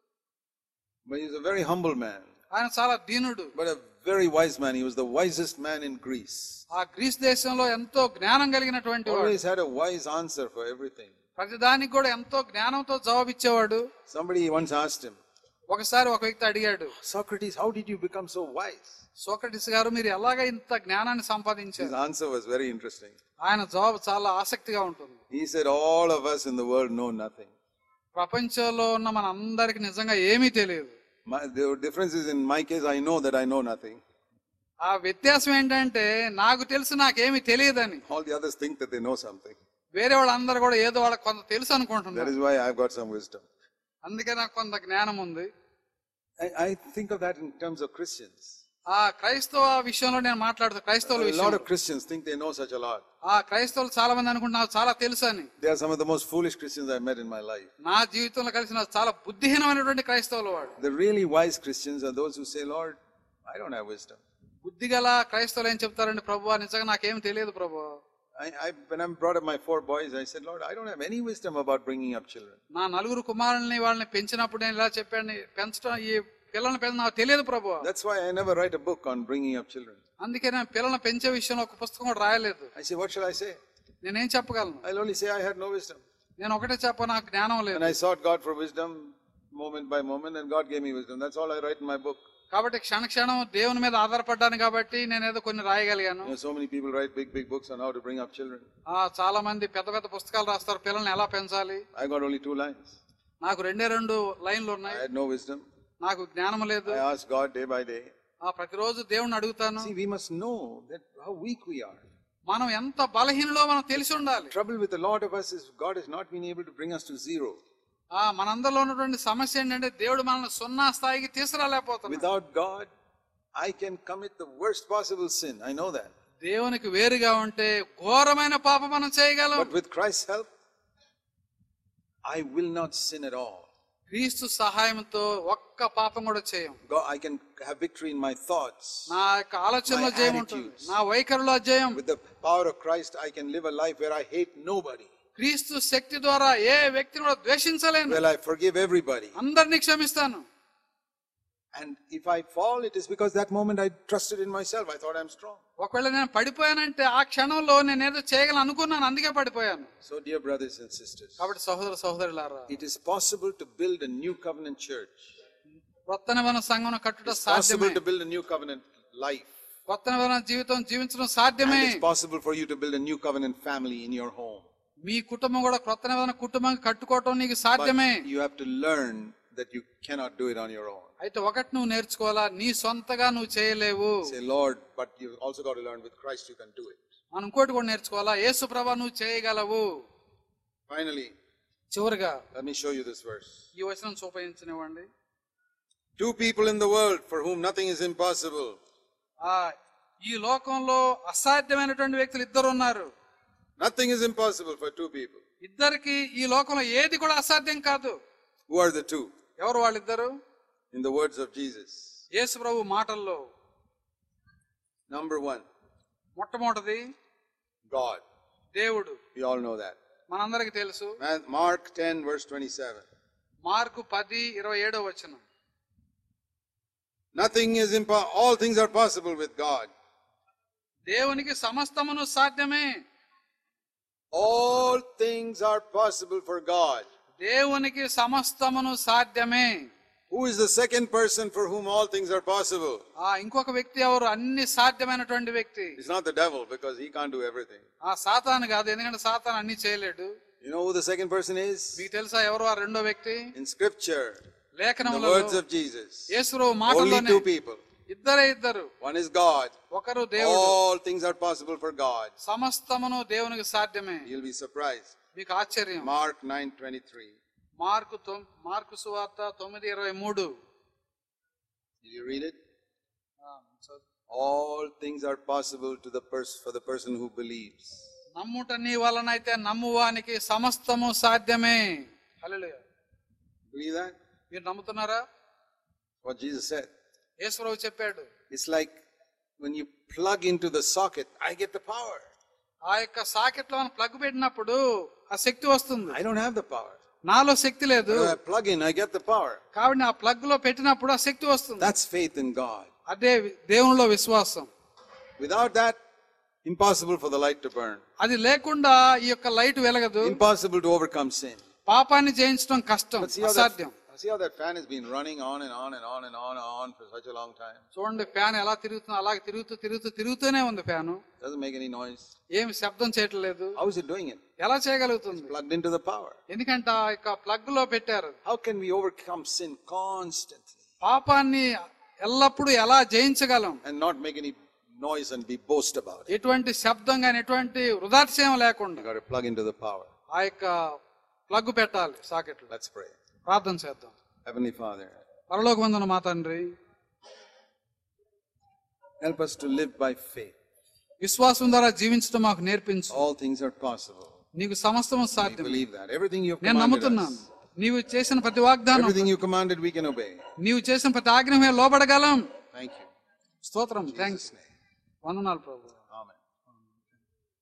But he's a very humble man. ఆయన చాలా దీనుడు. But a very wise man. He was the wisest man in Greece. Greece దేశంలో ఎంతో జ్ఞానం కలిగినటువంటి వాడు. Always had a wise answer for everything. ప్రతిదానికి కూడా ఎంతో జ్ఞానంతో జవాబిచ్చేవాడు. Somebody once asked him, ఒకసారి ఒక వ్యక్తి అడిగాడు, Socrates, how did you become so wise? Socrates గారు మీరు ఎలాగ ఇంత జ్ఞానాన్ని His సంపాదించారు? answer was very interesting. ఆయన జవాబు చాలా ఆసక్తిగా ఉంటుంది. He said, all of us in the world know nothing. ప్రపంచంలో ఉన్న మన అందరికి నిజంగా ఏమీ తెలియదు. The difference is, in my case, I know that I know nothing. ఆ వ్యత్యాసం ఏంటంటే నాకు తెలుసు నాకేమీ తెలియదని. All the others think that they know something. వేరే వాళ్ళందరూ కూడా ఏదో వాళ్ళకి కొంత తెలుసు That అనుకుంటున్నారు. is why I've got some wisdom. అందుకే నాకు కొంత జ్ఞానం ఉంది. I think of that in terms of Christians. క్రైస్తవ విషయంలో నేను మాట్లాడుతూ క్రైస్తవుల A lot విషయంలో of Christians think they know such a lot. క్రైస్తవులు చాలా మంది అనుకుంటున్నారు చాలా తెలుసు అని. They are some of the most foolish Christians I've met in my life. నా జీవితంలో కలిసిన చాలా బుద్ధిహీనమైనటువంటి క్రైస్తవులు వాడు. The really wise Christians are those who say, Lord, I don't have wisdom. బుద్ధిగల క్రైస్తవులు ఏం చెప్తారండి, ప్రభువా నిజంగా నాకేం తెలియదు ప్రభువా. When I brought up my 4 boys, I said, Lord, I don't have any wisdom about bringing up children. నా 4 కుమారుల్ని వాళ్ళని పెంచినప్పుడు నేను ఇలా చెప్పాను, పెంచడం ఈ పిల్లల్ని పెంచడం నాకు తెలియదు ప్రభువా. That's why I never write a book on bringing up children. అందుకే నేను పిల్లల్ని పెంచే విషయంలో ఒక పుస్తకం కూడా రాయలేదు. I say, what shall I say? నేనేం చెప్పగలను? I'll only say I had no wisdom. నేను ఒకటే చెప్ప, నాకు జ్ఞానం లేదు. When I sought God for wisdom, moment by moment, and God gave me wisdom. That's all I write in my book. కాబట్టి క్షణ క్షణం దేవుని మీద ఆధారపడ్డాను కాబట్టి నేను ఏదో కొన్ని రాయగలిగాను. So many people write big books on how to bring up children. చాలా మంది పెద్ద పెద్ద పుస్తకాలు రాస్తారు పిల్లల్ని ఎలా పెంచాలి. I got only 2 lines. నాకు 2 లైన్లు ఉన్నాయి. I had no wisdom. నాకు జ్ఞానం లేదు. I ask God day by day. ప్రతిరోజు దేవుణ్ణి అడుగుతాను. See, we must know that how weak we are. మనం ఎంత బలహీనలో మనం తెలిసి ఉండాలి. Trouble with a lot of us is God has not been able to bring us to zero. మనందరిలో ఉన్నటువంటి సమస్య ఏంటంటే దేవుడు మనల్ని 0 స్థాయికి తీసుకురాలేకపోతున్నాడు. Without God, I can commit the worst possible sin. I know that. దేవునికి వేరుగా ఉంటే ఘోరమైన పాపం మనం చేయగలం. But with Christ's help, I will not sin at all. క్రీస్తు సహాయంతో ఒక్క పాపం కూడా చేయం. I can have victory in my thoughts. నా యొక్క ఆలోచనలో జయం ఉంటుంది. నా వైఖరిలో జయం. With the power of Christ, I can live a life where I hate nobody. క్రీస్తు శక్తి ద్వారా ఏ వ్యక్తిని కూడా ద్వేషించలేను. Well, I forgive everybody. అందరిని క్షమిస్తాను. And if I fall, it is because that moment I trusted in myself. I thought I'm strong. ఒకవేళ నేను పడిపోయానంటే ఆ క్షణంలో నేను ఏదో చేయగలను అనుకున్నాను, అందుకే పడిపోయాను. So dear brothers and sisters, కాబట్టి సహోదర సహోదరులారా, it is possible to build a new covenant church. కొత్త నిబంధన సంఘమును కట్టుట It's సాధ్యమే. possible to build a new covenant life. కొత్త నిబంధన జీవితం జీవించడం సాధ్యమే. And it's possible for you to build a new covenant family in your home. మీ కుటుంబం కూడా కొత్త నిబంధన కుటుంబం కట్టుకోవడం నీకు సాధ్యమే. But you have to learn that you cannot do it on your own. అయితే ఒకటి నువ్వు నేర్చుకోవాలా, నీ సొంతగా నువ్వు చేయలేవు. Say, Lord, but you also got to learn with Christ you can do it. మనం ఇంకోటి కూడా నేర్చుకోవాలా, యేసు ప్రభువా నువ్వు చేయగలవు. Finally, చివరిగా let me show you this verse. ఈ వచనం చూపించనివ్వండి. 2 people in the world for whom nothing is impossible. ఈ లోకంలో అసాధ్యమైనటువంటి వ్యక్తులు 2 ఉన్నారు. Nothing is impossible for 2 people. ఇద్దరికి ఈ లోకంలో ఏది కూడా అసాధ్యం కాదు. Who are the 2? ఎవరు వాళ్ళిద్దరు? In the words of Jesus. యేసు ప్రభు మాటల్లో Number 1, మొట్టమొదటిది God. దేవుడు. We all know that. మనందరికీ తెలుసు. Mark 10 verse 27. మార్కు 10:27 వచనం. Nothing is all things are possible with God. దేవునికి సమస్తమును సాధ్యమే. All things are possible for God. దేవునికి సమస్తమును సాధ్యమే. Who is the second person for whom all things are possible? ఇంకొక వ్యక్తి ఎవరు అన్ని సాధ్యమైనటువంటి వ్యక్తి? It's not the devil because he can't do everything. సాతాను కాదు, ఎందుకంటే సాతాను అన్ని చేయలేడు. You know who the second person is? మీకు తెలుసా ఎవరు ఆ రెండో వ్యక్తి? In scripture, లేఖనములో, the words of Jesus, యేసు ప్రభు మాటల్లోనే only 2 people. ఇద్దరు. One is God. ఒకరు దేవుడు. All things are possible for God. సమస్తమును దేవునికి సాధ్యమే. You'll be surprised. మీకు ఆశ్చర్యం. Mark 9:23. మార్కు సువార్త 9:23. Did you read it? All things are possible to for the person who believes. నమ్ముట నీ వలనైతే నమ్మువానికి సమస్తము సాధ్యమే. హల్లెలూయా. Believe that? మీరు నమ్ముతున్నారా? What Jesus said. యేసు ప్రభు చెప్పాడు. It's like when you plug into the socket, I get the power. ఆ యొక్క socket లో మనం ప్లగ్ పెట్టినప్పుడు ఆ శక్తి వస్తుంది. I don't have the power. నాలో శక్తి లేదు. When I plug in, I get the power. కాబట్టి ఆ ప్లగ్ లో పెట్టినప్పుడు ఆ శక్తి వస్తుంది. That's faith in God. అదే దేవునిలో విశ్వాసం. Without that, impossible for the light to burn. అది లేకుండా ఈ యొక్క లైట్ వెలగదు. Impossible to overcome sin. పాపాన్ని జయించడం కష్టం, అసాధ్యం. See how that fan has been running on and on and on and on and on for such a long time. చూడండి, ఫ్యాన్ ఎలా తిరుగుతుందో అలాగే తిరుగుతూనే ఉంది fan. Doesn't make any noise. ఏమి శబ్దం చేయట్లేదు. How is it doing it? ఎలా చేయగలుగుతుంది? Plugged into the power. ఎందుకంటే ఆ యొక్క ప్లగ్ లో పెట్టారు. How can we overcome sin constantly? పాపాన్ని ఎల్లప్పుడూ ఎలా జయించగలం? And not make any noise and be boast about it. ఎటువంటి శబ్దం గాని ఎటువంటి వృధాతిశయం లేకుండా. You got to plug into the power. ఆ యొక్క ప్లగ్ పెట్టాలి సాకెట్ లో. Let's pray. ప్రార్థన చేద్దాం. Heavenly Father, పరలోకమందున మా తండ్రి, help us to live by faith. విశ్వాసం ద్వారా జీవించడం మాకు నేర్పించు. All things are possible. నీకు సమస్తము We సాధ్యం. believe that. Everything you have నేను commanded నమ్ముతున్నాను. us. నీవు చేసిన ప్రతి వాగ్దానం, Everything you commanded we can obey. నీవు చేసిన ప్రతి ఆజ్ఞ లోబడగలం. Thank you. స్తోత్రం. In Jesus' thanks. name. వందనాలు ప్రభు.